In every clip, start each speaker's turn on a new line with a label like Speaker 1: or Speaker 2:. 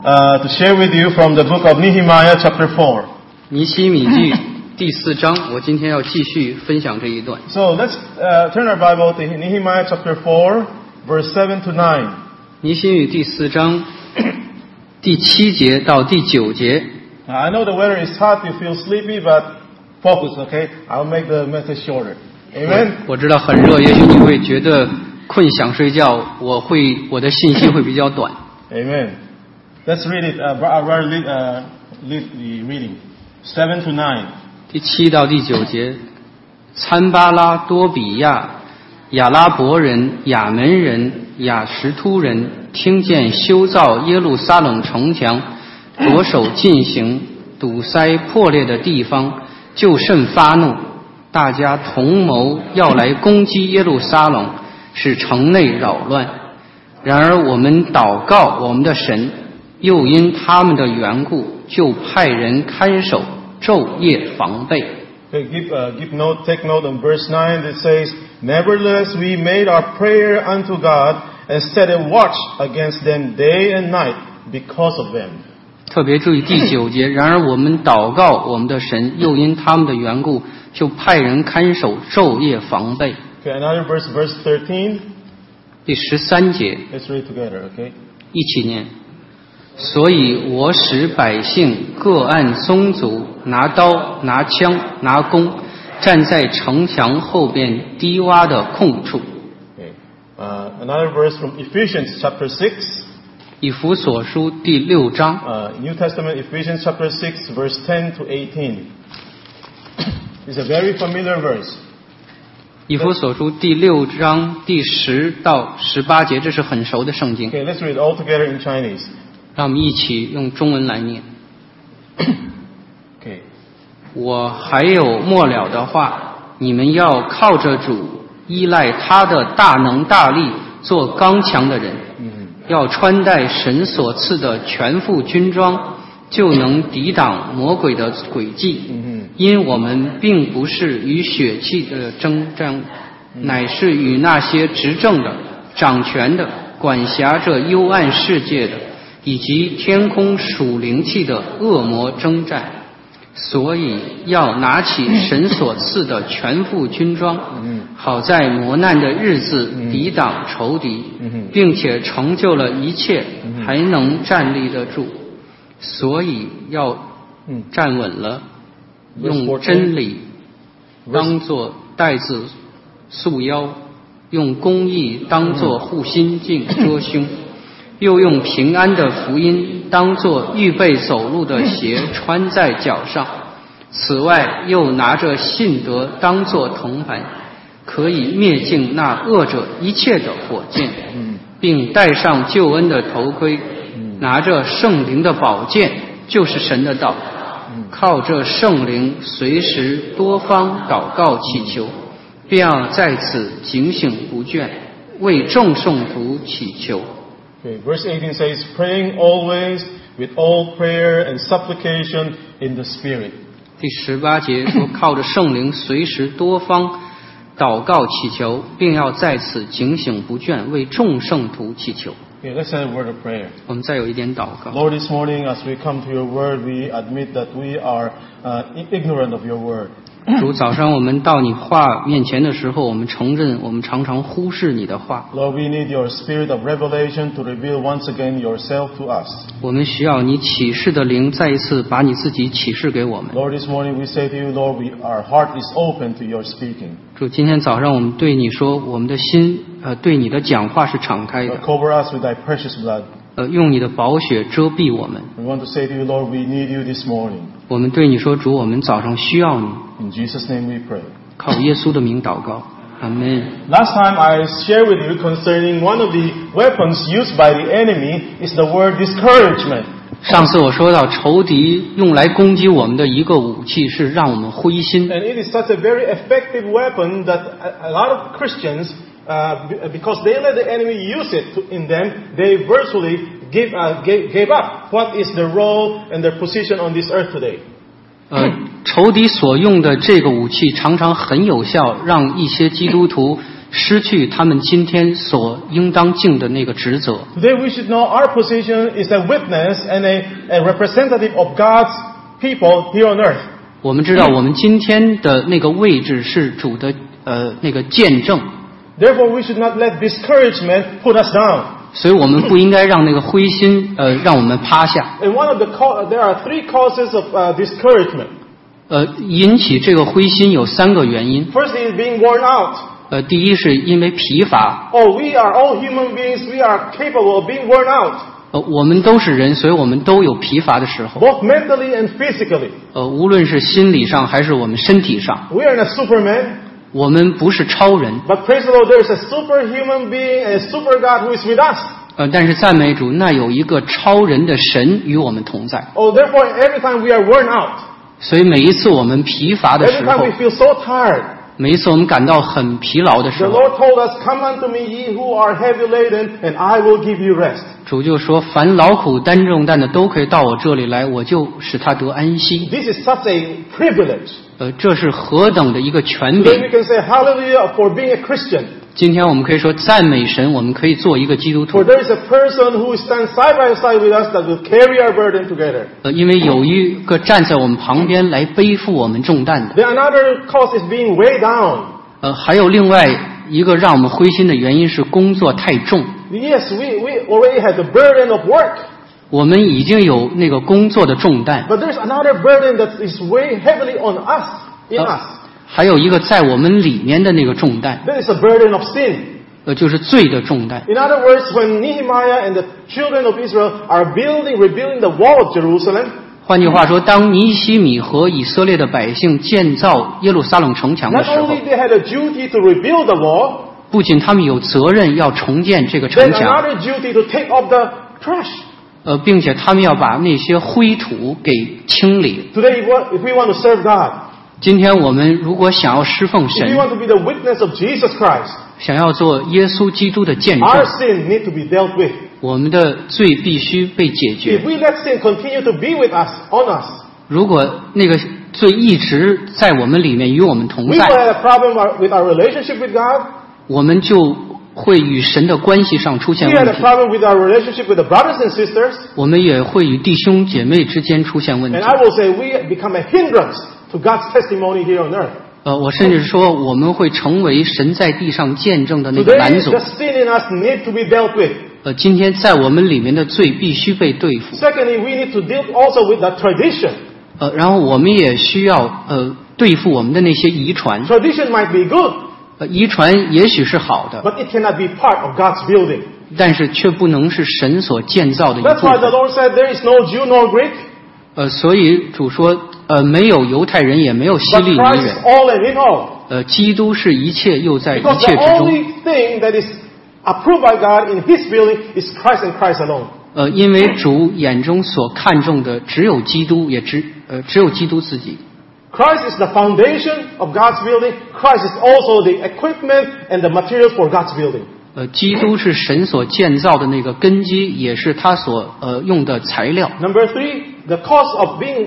Speaker 1: to share with you from the book of Nehemiah chapter 4.
Speaker 2: 尼希米记第4章，我今天要继续分享这一段。
Speaker 1: So let's turn our Bible to Nehemiah chapter 4, verse 7 to 9.
Speaker 2: 尼希米第4章第7节到第9节。
Speaker 1: I know the weather is hot, you feel sleepy, but focus, okay? I'll make the message shorter. Amen?
Speaker 2: 我知道很热，也许你会觉得困想睡觉，我的信息会比较短。
Speaker 1: Amen. Let's read it. Lead the reading. 7 to 9.
Speaker 2: 第7到第9节，参巴拉、多比亚、亚拉伯人、亚门人、亚什突人听见修造耶路撒冷城墙，着手进行，堵塞破裂的地方，就甚发怒，大家同谋要来攻击耶路撒冷，使城内扰乱。然而我们祷告我们的神，又因他们的缘故，就派人看守，昼夜防备。
Speaker 1: Take note on verse 9 that says, Nevertheless we made our prayer unto God and set a watch against them day and night because of them.
Speaker 2: 特别注意第9节，然而我们祷告我们的神，又因他们的缘故，就派人看守，昼夜防备。
Speaker 1: Okay, another verse 13.
Speaker 2: 第13节
Speaker 1: Let's read together, okay?
Speaker 2: 一起念。所以我使百姓各按宗族，拿刀拿枪拿弓，站在城墙后边低洼的空处。
Speaker 1: Another verse from Ephesians chapter 6.
Speaker 2: 以弗所书第6章。
Speaker 1: New Testament Ephesians chapter 6 verse 10 to 18. It's a very familiar verse.
Speaker 2: 以弗所书第6章第10到18节，这是很熟的圣经。
Speaker 1: Okay, let's read all together in Chinese.
Speaker 2: 让我们一起用中文来念。
Speaker 1: Okay.
Speaker 2: 我还有末了的话，你们要靠着主，依赖他的大能大力，做刚强的人。要穿戴神所赐的全副军装，就能抵挡魔鬼的诡计。因我们并不是与血气的争战，乃是与那些执政的、掌权的、管辖着幽暗世界的，以及天空属灵气的恶魔征战。所以要拿起神所赐的全副军装，好在磨难的日子抵挡仇敌，并且成就了一切，还能站立得住。所以要站稳了，用真理当作带子束腰，用公义当作护心镜遮胸，又用平安的福音当作预备走路的鞋穿在脚上。此外又拿着信德当作藤牌，可以灭尽那恶者一切的火箭，并戴上救恩的头盔，拿着圣灵的宝剑，就是神的道，靠着圣灵随时多方祷告祈求，并要在此警醒不倦，为众圣徒祈求。
Speaker 1: Okay, verse 18 says, Praying always with all prayer and supplication in the Spirit.
Speaker 2: 第18节说，靠着圣灵随时多方祷告祈求，并要在此警醒不倦，为众圣徒祈求。
Speaker 1: Okay, let's say a word of prayer.
Speaker 2: 我们再有一点祷告。
Speaker 1: Lord, this morning as we come to your word, we admit that we are ignorant of your word.
Speaker 2: 主，早上我们到你话面前的时候，我们承认我们常常忽视你的话。
Speaker 1: Lord, we need your spirit of revelation to reveal once again yourself to us.
Speaker 2: 我们需要你启示的灵再一次把你自己启示给我们。
Speaker 1: Lord, this morning we say to you, Lord, our heart is open to your speaking.
Speaker 2: 主，今天早上我们对你说，我们的心对你的讲话是敞开的。
Speaker 1: Lord, cover us with thy precious blood.
Speaker 2: 用你的宝血遮蔽我们。
Speaker 1: We want to say to you, Lord, we need you this morning.
Speaker 2: 我们对你说，主，我们早上需要你。
Speaker 1: In Jesus' name we pray.
Speaker 2: 靠耶稣的名祷告，阿门。
Speaker 1: Last time I shared with you concerning one of the weapons used by the enemy is the word discouragement.
Speaker 2: 上次我说到，仇敌用来攻击我们的一个武器是让我们灰心。
Speaker 1: And it is such a very effective weapon that a lot of Christians, because they let the enemy use it in them, they virtually gave up. What is their role and their position on this earth today?
Speaker 2: 仇敌所用的这个武器常常很有效，让一些基督徒失去他们今天所应当尽的那个职责。
Speaker 1: Today we should know our position is a witness and a representative of God's people here on earth.
Speaker 2: 我们知道我们今天的那个位置是主的那个见证，
Speaker 1: Therefore we should not let discouragement put us down.
Speaker 2: 所以我们不应该让那个灰心让我们趴下。
Speaker 1: And there are 3 causes of discouragement.
Speaker 2: 引起这个灰心有3个原因。
Speaker 1: First is being worn out.
Speaker 2: 第一是因为疲乏。
Speaker 1: Oh, we are all human beings. We are capable of being worn out.
Speaker 2: 我们都是人，所以我们都有疲乏的时候。
Speaker 1: Both mentally and physically.
Speaker 2: 无论是心理上还是我们身体上。
Speaker 1: We are not Superman.
Speaker 2: 我们不是超人。
Speaker 1: But praise the Lord, there is a superhuman being and a super God who is with us.
Speaker 2: 但是赞美主，那有一个超人的神与我们同在。
Speaker 1: Oh, therefore, every time we are worn out,
Speaker 2: 所以每一次我们疲乏的
Speaker 1: every
Speaker 2: 时
Speaker 1: time
Speaker 2: 候
Speaker 1: we，feel so tired,
Speaker 2: 每一次我们感到很疲劳的时
Speaker 1: the
Speaker 2: 候，
Speaker 1: Lord told us, "Come unto me, ye who are heavy laden, and I will give you rest."
Speaker 2: 主就说：“凡劳苦担重担的都可以到我这里来，我就使他得安息。
Speaker 1: This is such a privilege.
Speaker 2: 这是何等的一个权
Speaker 1: Today
Speaker 2: 柄！
Speaker 1: we can say hallelujah for being a Christian.
Speaker 2: 今天我们可以说赞美神，我们可以做一个基督徒
Speaker 1: For。there is a person who stands side by side with us that will carry our burden together.
Speaker 2: 因为有一个站在我们旁边来背负我们重担的。
Speaker 1: The another cause is being weighed down.
Speaker 2: 还有另外一个让我们灰心的原因是工作太重。
Speaker 1: Yes, we already have the burden of work.
Speaker 2: 我们已经有那个工作的重担，
Speaker 1: But there's another burden that is weighing heavily on us, in us.
Speaker 2: 还有一个在我们里面的那个重担，
Speaker 1: That is a burden of sin.
Speaker 2: 就是罪的重担。
Speaker 1: In other words, when Nehemiah and the children of Israel are rebuilding the wall of Jerusalem,
Speaker 2: 换句话说，当尼希米和以色列的百姓建造耶路撒冷城墙的
Speaker 1: not
Speaker 2: 时候，
Speaker 1: only they had a duty to rebuild the wall,
Speaker 2: 不仅他们有责任要重建这个
Speaker 1: then
Speaker 2: 城墙，
Speaker 1: another duty to take off the trash.
Speaker 2: 并且他们要把那些灰土给清理。
Speaker 1: Today, if we want to serve God,
Speaker 2: 今天我们如果想要侍奉
Speaker 1: if we
Speaker 2: 神，
Speaker 1: want to be the witness of Jesus Christ,
Speaker 2: 想要做耶稣基督的见
Speaker 1: our
Speaker 2: 证，
Speaker 1: sin need to be dealt with.
Speaker 2: 我们的罪必须被解
Speaker 1: If
Speaker 2: 决。
Speaker 1: we let sin continue to be with us, on us,
Speaker 2: 如果那个罪一直在我们里面与我们同
Speaker 1: we will
Speaker 2: 在，
Speaker 1: have a problem with our relationship with God.
Speaker 2: 我们就会与神的关系上出现
Speaker 1: We had
Speaker 2: 问
Speaker 1: a
Speaker 2: 题，
Speaker 1: problem with our relationship with the brothers and sisters.
Speaker 2: 我们也会与弟兄姐妹之间出现问题
Speaker 1: And。I will say we become a hindrance to God's testimony here on earth.
Speaker 2: 我甚至说我们会成为神在地上见证的那个
Speaker 1: Today,
Speaker 2: 拦阻
Speaker 1: the。sin in us need to be dealt with.
Speaker 2: 今天在我们里面的罪必须被对付。
Speaker 1: Secondly, we need to deal also with the tradition.
Speaker 2: 然后我们也需要对付我们的那些遗传。
Speaker 1: Tradition might be good,
Speaker 2: 遗传也许是好的，
Speaker 1: but it cannot be part of God's building.
Speaker 2: 但是却不能是神所建造的一部
Speaker 1: That's why the
Speaker 2: 分。
Speaker 1: Lord said there is no Jew nor Greek,
Speaker 2: 所以主说，没有犹太人，也没有希
Speaker 1: but
Speaker 2: 利尼
Speaker 1: Christ
Speaker 2: 人
Speaker 1: is。all and in all.
Speaker 2: 基督是一切，又在一
Speaker 1: Because
Speaker 2: 切
Speaker 1: the
Speaker 2: 之中。
Speaker 1: only thing that is approved by God in His building is Christ and Christ alone.
Speaker 2: 因为主眼中所看重的只有基督，也只有基督自己。
Speaker 1: Christ is the foundation of God's building. Christ is also the equipment and the materials for God's building.
Speaker 2: 基督是神所建造的那个根基，也是他所用的材料。
Speaker 1: Number 3, the cause of being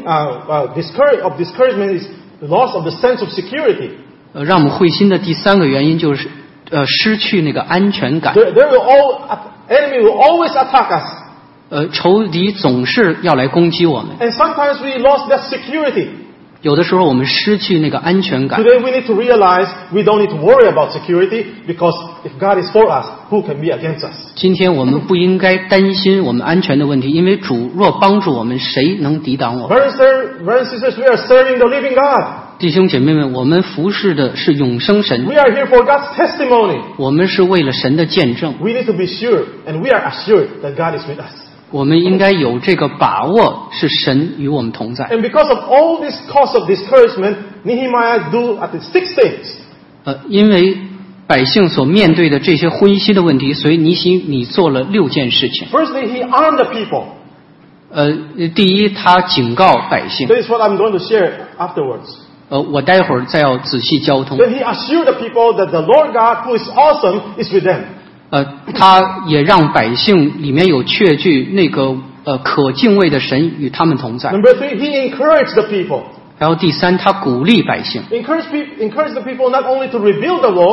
Speaker 1: discouragement is the loss of the sense of security.
Speaker 2: 让我们会心的第3个原因就是失去那个安全感。
Speaker 1: Enemy will always attack us.
Speaker 2: 仇敌总是要来攻击我们。
Speaker 1: And sometimes we lost that security.
Speaker 2: 有的时候我们失去那个安全感。
Speaker 1: Today we need to realize we don't need to worry about security because if God is for us, who can be against us?
Speaker 2: 今天我们不应该担心我们安全的问题，因为主若帮助我们，谁能抵挡我们？
Speaker 1: Brothers and sisters, we are serving the living God.
Speaker 2: 弟兄姐妹们，我们服侍的是永生神，
Speaker 1: We are here for God's testimony.
Speaker 2: 我们是为了神的见证。
Speaker 1: We need to be sure, and we are assured that God is with us.
Speaker 2: 我们应该有这个把握，是神与我们同在。
Speaker 1: And because of all this cause of discouragement, Nehemiah do at least 6 things.
Speaker 2: 因为百姓所面对的这些灰心的问题，所以你做了6件事情。
Speaker 1: Firstly, he armed the people.
Speaker 2: 第一，他警告百姓。
Speaker 1: That is what I'm going to share afterwards.
Speaker 2: 我待会儿再要仔细交通。
Speaker 1: Then he assured the people that the Lord God, who is awesome, is with them.
Speaker 2: 他也让百姓里面有确据，那个可敬畏的神与他们同在。
Speaker 1: Number 3, he encouraged the people.
Speaker 2: 然后第3，他鼓励百姓。
Speaker 1: Encourage the people not only to rebuild the wall,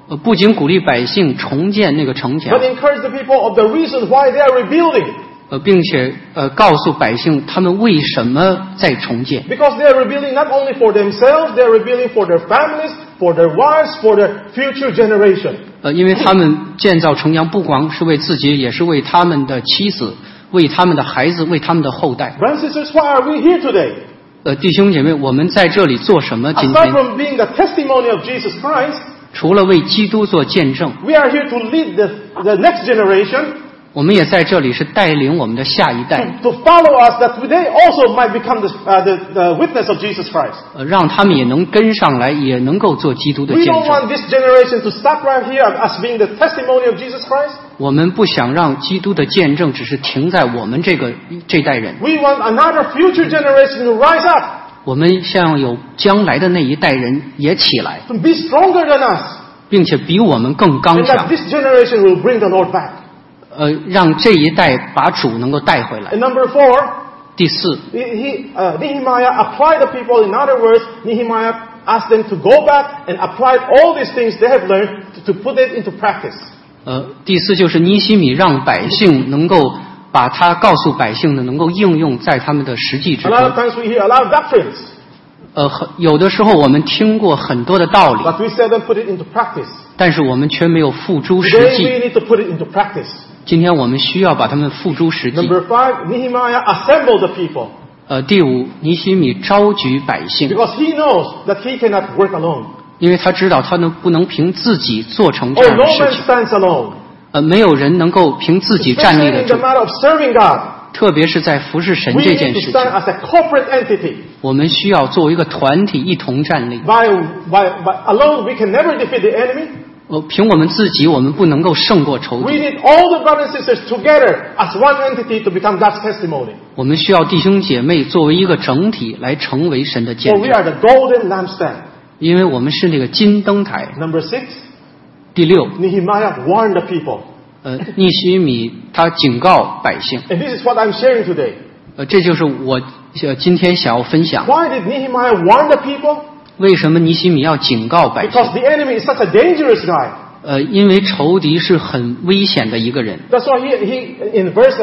Speaker 2: 不仅鼓励百姓重建那个城墙，
Speaker 1: but encourage the people of the reason why they are rebuilding.
Speaker 2: 并且告诉百姓他们为什么在重建。
Speaker 1: Because they are rebuilding not only for themselves, they are rebuilding for their families, for their wives, for their future generation.
Speaker 2: 因为他们建造城墙不光是为自己，也是为他们的妻子、为他们的孩子、为他们的后代。
Speaker 1: Brothers and sisters, why are we here today?
Speaker 2: 弟兄姐妹，我们在这里做什么？今
Speaker 1: Aside
Speaker 2: 天
Speaker 1: from being the testimony of Jesus Christ,
Speaker 2: 除了为基督做见证，
Speaker 1: we are here to lead the next generation
Speaker 2: 我们也在这里是带领我们的下一代，
Speaker 1: to follow us, that they also might become the witness of Jesus Christ.
Speaker 2: 让他们也能跟上来，也能够做基督的
Speaker 1: We
Speaker 2: 见
Speaker 1: don't
Speaker 2: 证。
Speaker 1: want this generation to stop right here as being the testimony of Jesus Christ.
Speaker 2: 我们不想让基督的见证只是停在我们这代人，
Speaker 1: We want another future generation to rise up,
Speaker 2: 我们像有将来的那一代人也起来，
Speaker 1: to be stronger than us,
Speaker 2: 并且比我们更刚
Speaker 1: and that
Speaker 2: 强，
Speaker 1: this generation will bring the Lord back.
Speaker 2: 让这一代把主能够带回来。
Speaker 1: And number 4,
Speaker 2: 第四，
Speaker 1: Nehemiah applied the people. In other words, Nehemiah asked them to go back and apply all these things they have learned to put it into practice.
Speaker 2: 第四就是尼希米让百姓能够把他告诉百姓的能够应用在他们的实际之
Speaker 1: A lot of
Speaker 2: 中。
Speaker 1: times we hear a lot of doctrines,
Speaker 2: 有的时候我们听过很多的道理，
Speaker 1: but we seldom put it into practice.
Speaker 2: 但是我们却没有付诸实
Speaker 1: Today
Speaker 2: 际。
Speaker 1: we need to put it into practice.
Speaker 2: 今天我们需要把它们付诸实际。
Speaker 1: Number 5, Nehemiah assembled the people
Speaker 2: 第五，尼希米召集百姓，
Speaker 1: because he knows that he cannot work alone.
Speaker 2: 因为他知道他不能凭自己做成这
Speaker 1: Or
Speaker 2: 样的
Speaker 1: no
Speaker 2: 事
Speaker 1: man
Speaker 2: 情。
Speaker 1: stands alone.
Speaker 2: 没有人能够凭自己站立
Speaker 1: Especially
Speaker 2: 得
Speaker 1: in the
Speaker 2: 住，
Speaker 1: matter of serving God.
Speaker 2: 特别是在服侍神
Speaker 1: We
Speaker 2: 这
Speaker 1: need
Speaker 2: 件
Speaker 1: to
Speaker 2: 事
Speaker 1: stand
Speaker 2: 情，
Speaker 1: as a corporate entity.
Speaker 2: 我们需要作为一个团体一同站立。
Speaker 1: By alone, we can never defeat the enemy.
Speaker 2: 凭我们自己，我们不能够胜过仇
Speaker 1: We
Speaker 2: 敌。
Speaker 1: need all the brothers and sisters together as one entity to become God's testimony.
Speaker 2: 我们需要弟兄姐妹作为一个整体来成为神的
Speaker 1: For
Speaker 2: 见
Speaker 1: we
Speaker 2: 证，
Speaker 1: are the golden lampstand.
Speaker 2: 因为我们是那个金灯台。
Speaker 1: Number 6,
Speaker 2: 第六，
Speaker 1: Nehemiah warned the people.
Speaker 2: 尼希米他警告百姓，
Speaker 1: And this is what I'm sharing today.
Speaker 2: 这就是我今天想要分享。
Speaker 1: Why did Nehemiah warn the people?
Speaker 2: 为什么尼希米要警告百姓？
Speaker 1: Because the enemy is such a dangerous guy.
Speaker 2: 因为仇敌是很危险的一个人。
Speaker 1: That's why he in verse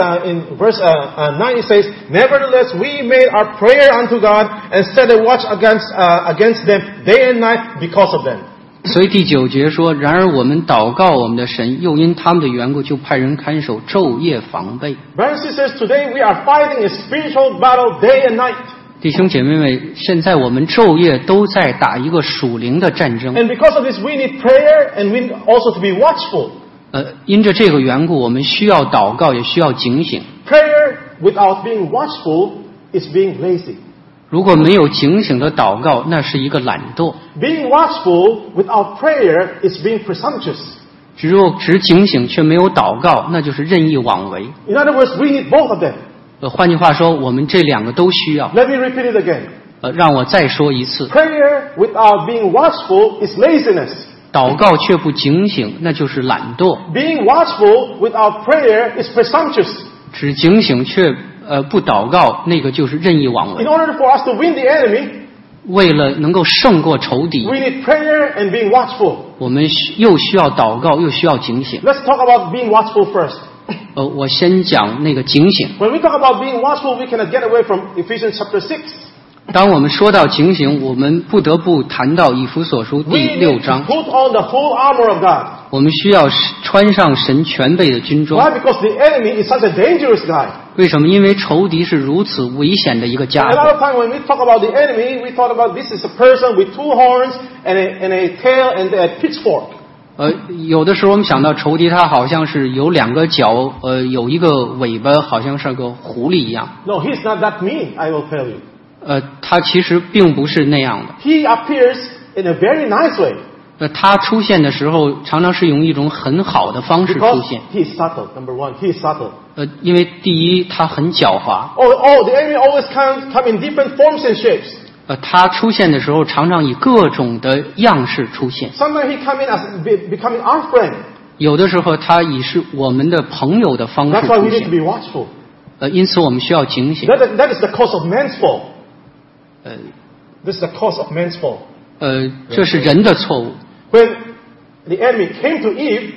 Speaker 1: 9 he says, "Nevertheless, we made our prayer unto God and set a watch against them day and night because of them."
Speaker 2: 所以第9节说：“然而我们祷告我们的神，又因他们的缘故，就派人看守，昼夜防备。”
Speaker 1: Brothers and sisters, today we are fighting a spiritual battle day and night.
Speaker 2: 弟兄姐妹们，现在我们昼夜都在打一个属灵的战争。
Speaker 1: And because of this, we need prayer and we need also to be watchful.
Speaker 2: 因着这个缘故，我们需要祷告，也需要警醒。
Speaker 1: Prayer without being watchful is being lazy.
Speaker 2: 如果没有警醒的祷告，那是一个懒惰；
Speaker 1: Being watchful without prayer is being presumptuous.
Speaker 2: 只警醒却没有祷告，那就是任意妄为。
Speaker 1: In other words, we need both of them.
Speaker 2: 换句话说，我们这两个都需要。
Speaker 1: Let me repeat it again.
Speaker 2: 让我再说一次，
Speaker 1: Prayer without being watchful is laziness.
Speaker 2: 祷告却不警醒，那就是懒惰；
Speaker 1: Being watchful without prayer is presumptuous.
Speaker 2: 只警醒却不祷告，那个就是任意妄
Speaker 1: In
Speaker 2: 为。
Speaker 1: order for us to win the enemy,
Speaker 2: 为了能够胜过仇敌，
Speaker 1: we need prayer and being watchful.
Speaker 2: 我们又需要祷告，又需要警醒。
Speaker 1: Let's talk about being watchful first.
Speaker 2: 我先讲那个警醒。
Speaker 1: When we talk about being watchful, we cannot get away from Ephesians chapter 6.
Speaker 2: 当我们说到警醒，我们不得不谈到以弗所书
Speaker 1: We
Speaker 2: 第
Speaker 1: need
Speaker 2: 6
Speaker 1: to
Speaker 2: 章。
Speaker 1: put on the full armor of God.
Speaker 2: 我们需要穿上神全备的军装。
Speaker 1: Why? Because the enemy is such a dangerous guy.
Speaker 2: 为什么？因为仇敌是如此危险的一个家
Speaker 1: A lot
Speaker 2: 伙。
Speaker 1: of time when we talk about the enemy, we talk about this is a person with 2 horns and a tail and a pitchfork.
Speaker 2: 有的时候我们想到仇敌，他好像是有2个脚，有一个尾巴，好像是个狐狸一样。
Speaker 1: No, he's not that mean, I will tell you.
Speaker 2: 他其实并不是那样的。
Speaker 1: He appears in a very nice way.
Speaker 2: 他出现的时候，常常是用一种很好的方式出
Speaker 1: Because
Speaker 2: 现。
Speaker 1: he is subtle. Number 1, he is subtle.
Speaker 2: 因为第一，他很狡猾。
Speaker 1: The enemy always come in different forms and shapes.
Speaker 2: 他出现的时候，常常以各种的样式出现。
Speaker 1: Sometimes he come in as becoming our friend.
Speaker 2: 有的时候，他以是我们的朋友的方式
Speaker 1: That's why
Speaker 2: 出
Speaker 1: we need to
Speaker 2: 现。
Speaker 1: be watchful.
Speaker 2: 因此我们需要警醒。
Speaker 1: That is the cause of man's fall. This is the cause of man's fall.
Speaker 2: 这是人的错误。
Speaker 1: the enemy came to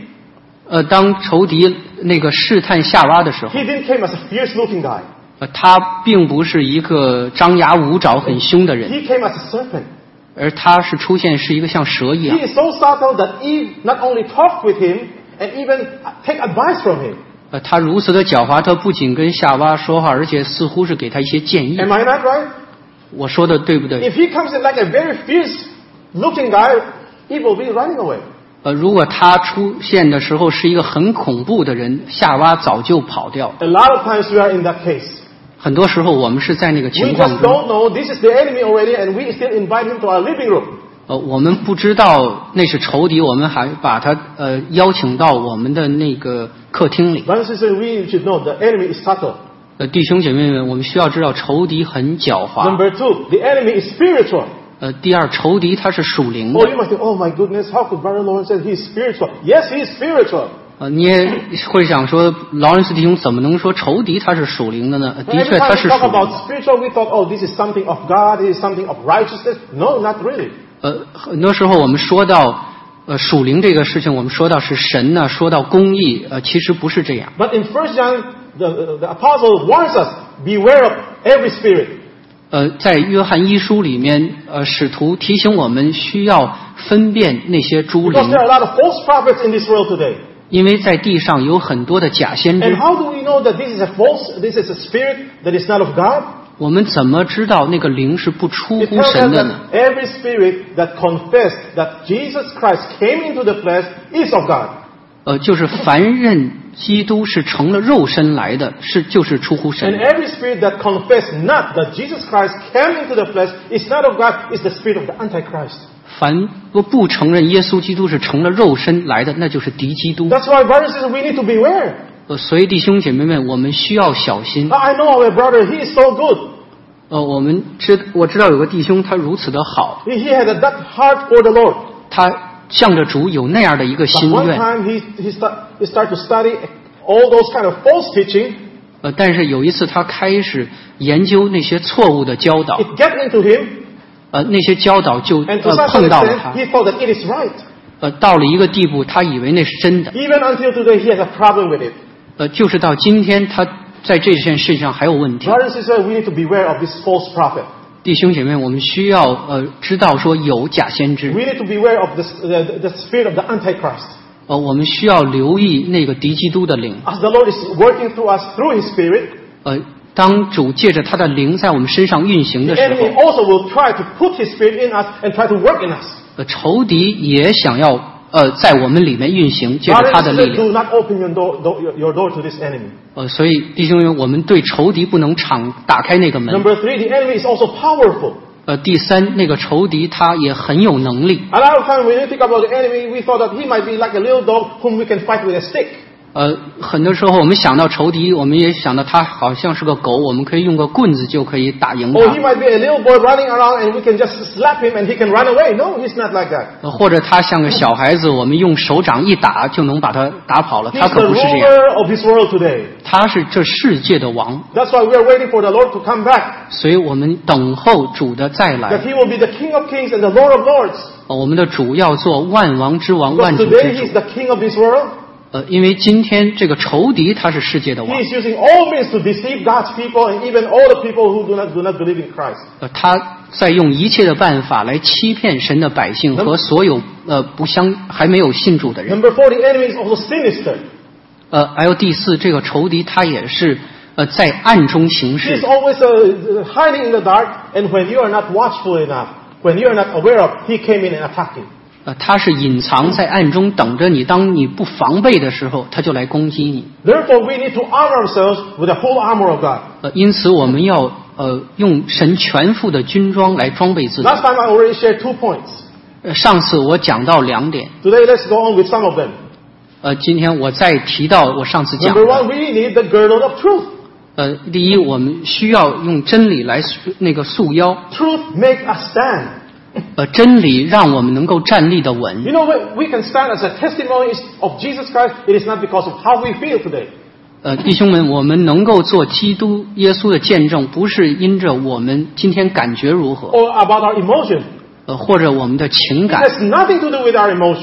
Speaker 1: Eve,
Speaker 2: 当仇敌那个试探夏娃的时候，
Speaker 1: he didn't come as a fierce-looking guy.
Speaker 2: 他并不是一个张牙舞爪很凶的人，
Speaker 1: He came as a serpent.
Speaker 2: 而他是出现是一个像蛇一样
Speaker 1: He。is so subtle that Eve not only talked with him and even take advice from him.
Speaker 2: 他如此的狡猾，他不仅跟夏娃说话，而且似乎是给他一些建议。
Speaker 1: Am I not right?
Speaker 2: 我说的对不对？
Speaker 1: If he comes in like a very fierce-looking guy, Eve will be running away.
Speaker 2: 如果他出现的时候是一个很恐怖的人，夏娃早就跑掉。
Speaker 1: A lot of times we are in that case.
Speaker 2: 很多时候我们是在那个
Speaker 1: We
Speaker 2: 情
Speaker 1: just
Speaker 2: 况中，
Speaker 1: don't know this is the enemy already, and we still invite him to our living room.
Speaker 2: 我们不知道那是仇敌，我们还把他邀请到我们的那个客厅里。
Speaker 1: Brothers and sisters, we should know the enemy is subtle.
Speaker 2: 弟兄姐妹们，我们需要知道仇敌很狡猾。
Speaker 1: Number 2, the enemy is spiritual.
Speaker 2: 第二，仇敌他是属灵的。
Speaker 1: Oh, you must think, oh my goodness, how could Brother Lawrence say he's spiritual? Yes, he is spiritual.
Speaker 2: 你也会想说，劳伦斯弟兄怎么能说仇敌他是属灵的呢？的
Speaker 1: Every
Speaker 2: 确，他
Speaker 1: time
Speaker 2: 是
Speaker 1: we
Speaker 2: 属
Speaker 1: talk
Speaker 2: 灵的。
Speaker 1: about spiritual, we thought, oh, this is something of God, this is something of righteousness. No, not really.
Speaker 2: 很多时候我们说到属灵这个事情，我们说到是神呢，说到公义，其实不是这样。
Speaker 1: But in 1 John, the apostle warns us, beware of every spirit.
Speaker 2: 在约翰一书里面，使徒提醒我们需要分辨那些诸
Speaker 1: Because
Speaker 2: 灵
Speaker 1: there，are a lot of false prophets in this world today.
Speaker 2: 因为在地上有很多的假先
Speaker 1: And
Speaker 2: 知。
Speaker 1: how do we know that this is a spirit that is not of God?
Speaker 2: 我们怎么知道那个灵是不出
Speaker 1: It
Speaker 2: 乎
Speaker 1: tells
Speaker 2: 神
Speaker 1: us
Speaker 2: 的呢？
Speaker 1: that every spirit that confessed that Jesus Christ came into the flesh is of God.
Speaker 2: 就是凡认基督是成了肉身来的，就是出乎
Speaker 1: And
Speaker 2: 神。
Speaker 1: every spirit that confessed not that Jesus Christ came into the flesh is not of God, is the spirit of the Antichrist.
Speaker 2: 凡不承认耶稣基督是成了肉身来的，那就是敌基督。
Speaker 1: That's why, brothers and sisters, we need to beware.
Speaker 2: 所以弟兄姐妹们，我们需要小心。
Speaker 1: I know our brother, he is so good.
Speaker 2: 我知道有个弟兄他如此的好，
Speaker 1: He had that heart for the Lord.
Speaker 2: 他向着主有那样的一个
Speaker 1: But
Speaker 2: 心
Speaker 1: one
Speaker 2: 愿。
Speaker 1: time he started to study all those kind of false teaching.
Speaker 2: 但是有一次他开始研究那些错误的教导，
Speaker 1: It get into him,
Speaker 2: 那些教导就
Speaker 1: and to some
Speaker 2: 碰到了
Speaker 1: extent,
Speaker 2: 他。
Speaker 1: he thought that it is right.
Speaker 2: 到了一个地步，他以为那是真的。
Speaker 1: Even until today, he has a problem with it.
Speaker 2: 就是到今天，他在这件事情上还有问题。
Speaker 1: Brothers and sisters, we need to beware of this false prophet.
Speaker 2: 弟兄姐妹，我们需要知道说有假先知，
Speaker 1: We need to beware of the spirit of the Antichrist.
Speaker 2: 我们需要留意那个敌基督的灵。
Speaker 1: As the Lord is working through us through His Spirit,
Speaker 2: 当主借着他的灵在我们身上运行
Speaker 1: the
Speaker 2: 的时
Speaker 1: enemy
Speaker 2: 候，
Speaker 1: also will try to put His Spirit in us and try to work in us.
Speaker 2: 仇敌也想要在我们里面运行，借着
Speaker 1: Brothers
Speaker 2: 他的
Speaker 1: and
Speaker 2: 力
Speaker 1: sisters,
Speaker 2: 量。
Speaker 1: do not open your door to this enemy.
Speaker 2: 所以弟兄们，我们对仇敌不能打开那个门。
Speaker 1: Number 3, the enemy is also powerful.
Speaker 2: 第三，那个仇敌他也很有能力。
Speaker 1: A lot of times when we think about the enemy, we thought that he might be like a little dog whom we can fight with a stick.
Speaker 2: 很多时候我们想到仇敌，我们也想到他好像是个狗，我们可以用个棍子就可以打赢
Speaker 1: Or he
Speaker 2: 他。
Speaker 1: might be a little boy running around and we can just slap him and he can run away. No, he's not like that.
Speaker 2: 或者他像个小孩子，我们用手掌一打就能把他打跑了，
Speaker 1: He's
Speaker 2: 他可
Speaker 1: the
Speaker 2: 不是这样。
Speaker 1: ruler of this world today.
Speaker 2: 他是这世界的王，
Speaker 1: That's why we are waiting for the Lord to come back.
Speaker 2: 所以我们等候主的再
Speaker 1: That
Speaker 2: 来。
Speaker 1: he will be the King of Kings and the Lord of Lords.
Speaker 2: 我们的主要做万王之王、
Speaker 1: Because
Speaker 2: 万主
Speaker 1: today
Speaker 2: 之
Speaker 1: he's
Speaker 2: 主。
Speaker 1: the King of this world.
Speaker 2: 因为今天这个仇敌他是世界的
Speaker 1: He
Speaker 2: 王，
Speaker 1: is using all means to deceive God's people and even all the people who do not believe in Christ.
Speaker 2: 他在用一切的办法来欺骗神的百姓和所有还没有信主的人。
Speaker 1: Number 4, the enemy is also sinister.
Speaker 2: 还有第四，这个仇敌他也是在暗中行
Speaker 1: He
Speaker 2: 事
Speaker 1: is。always hiding in the dark, and when you are not watchful enough, when you are not aware of, he came in and attacked you.
Speaker 2: 他是隐藏在暗中等着你，当你不防备的时候，他就来攻击你。
Speaker 1: Therefore, we need to arm ourselves with the whole armor of God.
Speaker 2: 因此我们要用神全副的军装来装备自己。
Speaker 1: Last time I already shared 2 points.
Speaker 2: 上次我讲到2点，
Speaker 1: Today, let's go on with some of them.
Speaker 2: 今天我再提到我上次讲
Speaker 1: Number 1,
Speaker 2: 的。
Speaker 1: we need the girdle of truth.
Speaker 2: 第一，我们需要用真理来束腰。
Speaker 1: Truth make us stand.
Speaker 2: 真理让我们能够站立的稳。
Speaker 1: You know, we can stand as a testimony of Jesus Christ. It is not because of how we feel today.
Speaker 2: 弟兄们，我们能够做基督耶稣的见证，不是因着我们今天感觉如何，
Speaker 1: Or about our emotion.
Speaker 2: 或者我们的情
Speaker 1: It
Speaker 2: 感，
Speaker 1: has nothing to do with our emotion.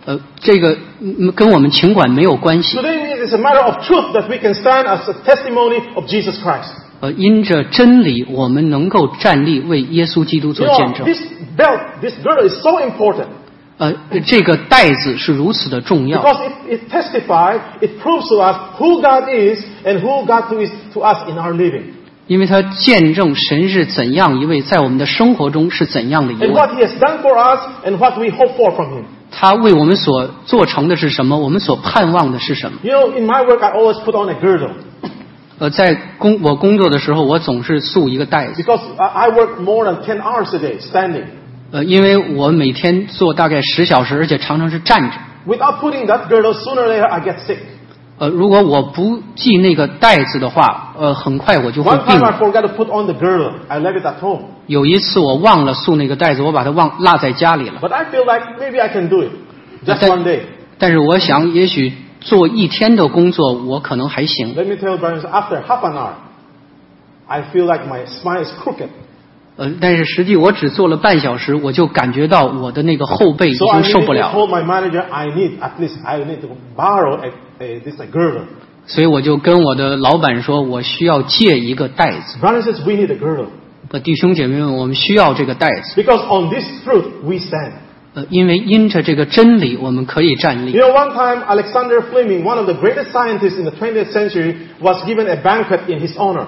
Speaker 2: 这个跟我们情感没有关系。
Speaker 1: Today it is a matter of truth that we can stand as a testimony of Jesus Christ.
Speaker 2: 因着真理，我们能够站立为耶稣基督做见证。
Speaker 1: This belt, this girdle is so important.
Speaker 2: 这个带子是如此的重要。
Speaker 1: Because it testifies, it proves to us who God is and who God is to us in our living.
Speaker 2: 因为它见证神是怎样一位，在我们的生活中是怎样的一
Speaker 1: And
Speaker 2: 位。
Speaker 1: what He has done for us and what we hope for from Him.
Speaker 2: 他为我们所做成的是什么？我们所盼望的是什么？
Speaker 1: You know, in my work, I always put on a girdle.
Speaker 2: 在我工作的时候，我总是束一个带子。
Speaker 1: Because I work more than 10 hours a day standing.
Speaker 2: 因为我每天做大概10小时，而且常常是站着。
Speaker 1: Without putting that girdle, sooner or later I get sick.
Speaker 2: 如果我不系那个带子的话，很快我就会
Speaker 1: One
Speaker 2: 病
Speaker 1: time I forgot to put on the girdle. I left it at home.
Speaker 2: 有一次我忘了束那个带子，我把它落在家里了。
Speaker 1: But I feel like maybe I can do it. Just one day.
Speaker 2: 但是我想，也许做一天的工作，我可能还行。
Speaker 1: Let me tell you, brothers, after half an hour, I feel like my spine is crooked.
Speaker 2: 但是实际我只做了半小时，我就感觉到我的那个后背已
Speaker 1: So I
Speaker 2: 经受不
Speaker 1: immediately
Speaker 2: 了，
Speaker 1: told my manager I need to borrow this girdle.
Speaker 2: 所以我就跟我的老板说，我需要借一个带子。
Speaker 1: Brothers and sisters, we need a girdle.
Speaker 2: 弟兄姐妹们，我们需要这个带子，
Speaker 1: Because on this truth we stand.
Speaker 2: 因着这个真理，我们可以站立。
Speaker 1: You know, one time Alexander Fleming, one of the greatest scientists in the 20th century, was given a banquet in his honor.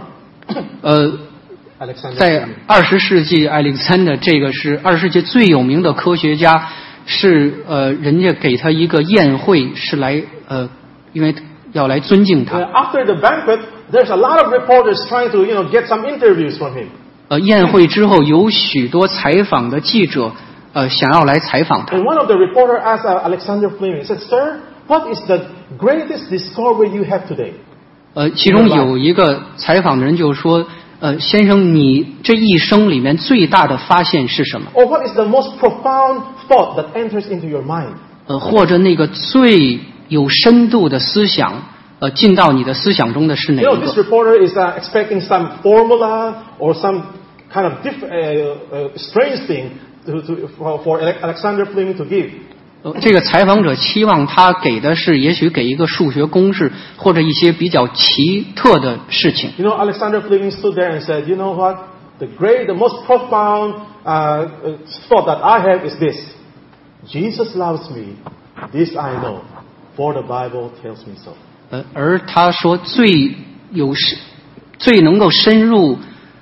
Speaker 2: 在20世纪，亚历山大这个是20世纪最有名的科学家，是人家给他一个宴会，是来因为要来尊敬他。
Speaker 1: After the banquet, there's a lot of reporters trying to, get some interviews from him.
Speaker 2: 宴会之后，有许多采访的记者想要来采访他。
Speaker 1: And one of the reporters asked Alexander Fleming, he said, "Sir, what is the greatest discovery you have today?"
Speaker 2: 其中有一个采访的人就说。先生，你这一生里面最大的发现是什么？
Speaker 1: Or what is the most profound thought that enters into your mind?
Speaker 2: 或者那个最有深度的思想，进到你的思想中的是哪一
Speaker 1: This
Speaker 2: 个？
Speaker 1: reporter is expecting some formula or some kind of strange thing for Alexander Fleming to give.
Speaker 2: 这个采访者期望他给的是，也许给一个数学公式，或者一些比较奇特的事情。
Speaker 1: Alexander Fleming stood there and said, "You know what? The most profound thought that I have is this: Jesus loves me. This I know, for the Bible tells me so."
Speaker 2: 而他说最能够深入，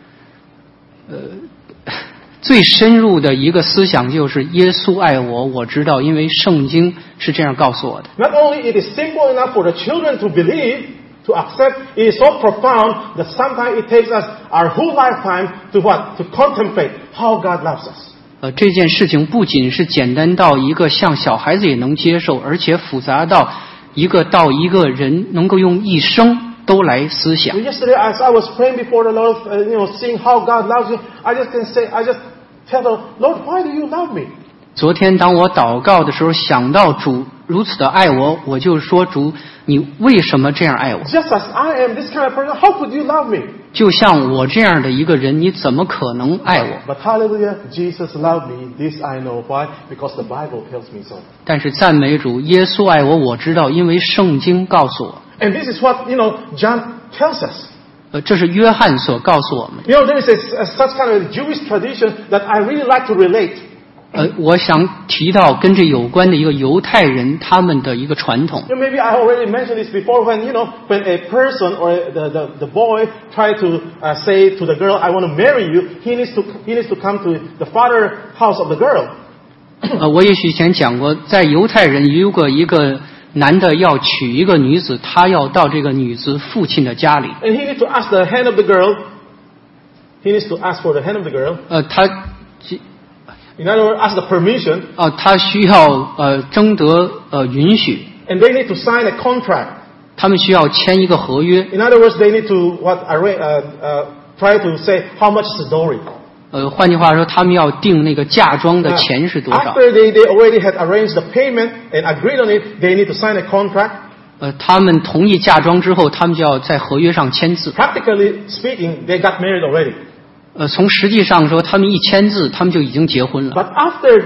Speaker 2: 最深入的一个思想就是耶稣爱我，我知道，因为圣经是这样告诉我的。
Speaker 1: Not only it is simple enough for the children to believe, to accept, it is so profound that sometimes it takes us our whole lifetime to what? To contemplate how God loves us.
Speaker 2: 这件事情不仅是简单到一个像小孩子也能接受，而且复杂到一个人能够用一生都来思想。
Speaker 1: Yesterday, as I was praying before the Lord, seeing how God loves me, I just tell the Lord, why do you love me?
Speaker 2: 昨天当我祷告的时候，想到主如此的爱我，我就说主，你为什么这样爱我？
Speaker 1: Just as I am this kind of person, how could you love me?
Speaker 2: 就像我这样的一个人，你怎么可能爱我？
Speaker 1: But hallelujah, Jesus loved me. This I know. Why? Because the Bible tells me so.
Speaker 2: 但是赞美主，耶稣爱我，我知道，因为圣经告诉我。
Speaker 1: And this is what, John tells us.
Speaker 2: 这是约翰所告诉我们。
Speaker 1: There is such kind of Jewish tradition that I really like to relate.
Speaker 2: 我想提到跟这有关的一个犹太人他们的一个传统。
Speaker 1: Maybe I already mentioned this before when a person or the boy try to say to the girl, "I want to marry you," he needs to come to the father house of the girl.
Speaker 2: 我也许以前讲过，在犹太人如果一个男的要娶一个女子，他要到这个女子父亲的家里。
Speaker 1: And he needs to ask the hand of the girl. He needs to ask for the hand of the girl. In other words, ask the permission.
Speaker 2: 他需要征得允许。
Speaker 1: And they need to sign a contract.
Speaker 2: 他们需要签一个合约。
Speaker 1: In other words, they need to try to say how much is the dowry.
Speaker 2: 换句话说，他们要定那个嫁妆的钱是多少。
Speaker 1: After they already had arranged the payment and agreed on it, they need to sign a contract.
Speaker 2: 他们同意嫁妆之后，他们就要在合约上签字。
Speaker 1: Practically speaking, they got married already.
Speaker 2: 从实际上说，他们一签字，他们就已经结婚了。
Speaker 1: But after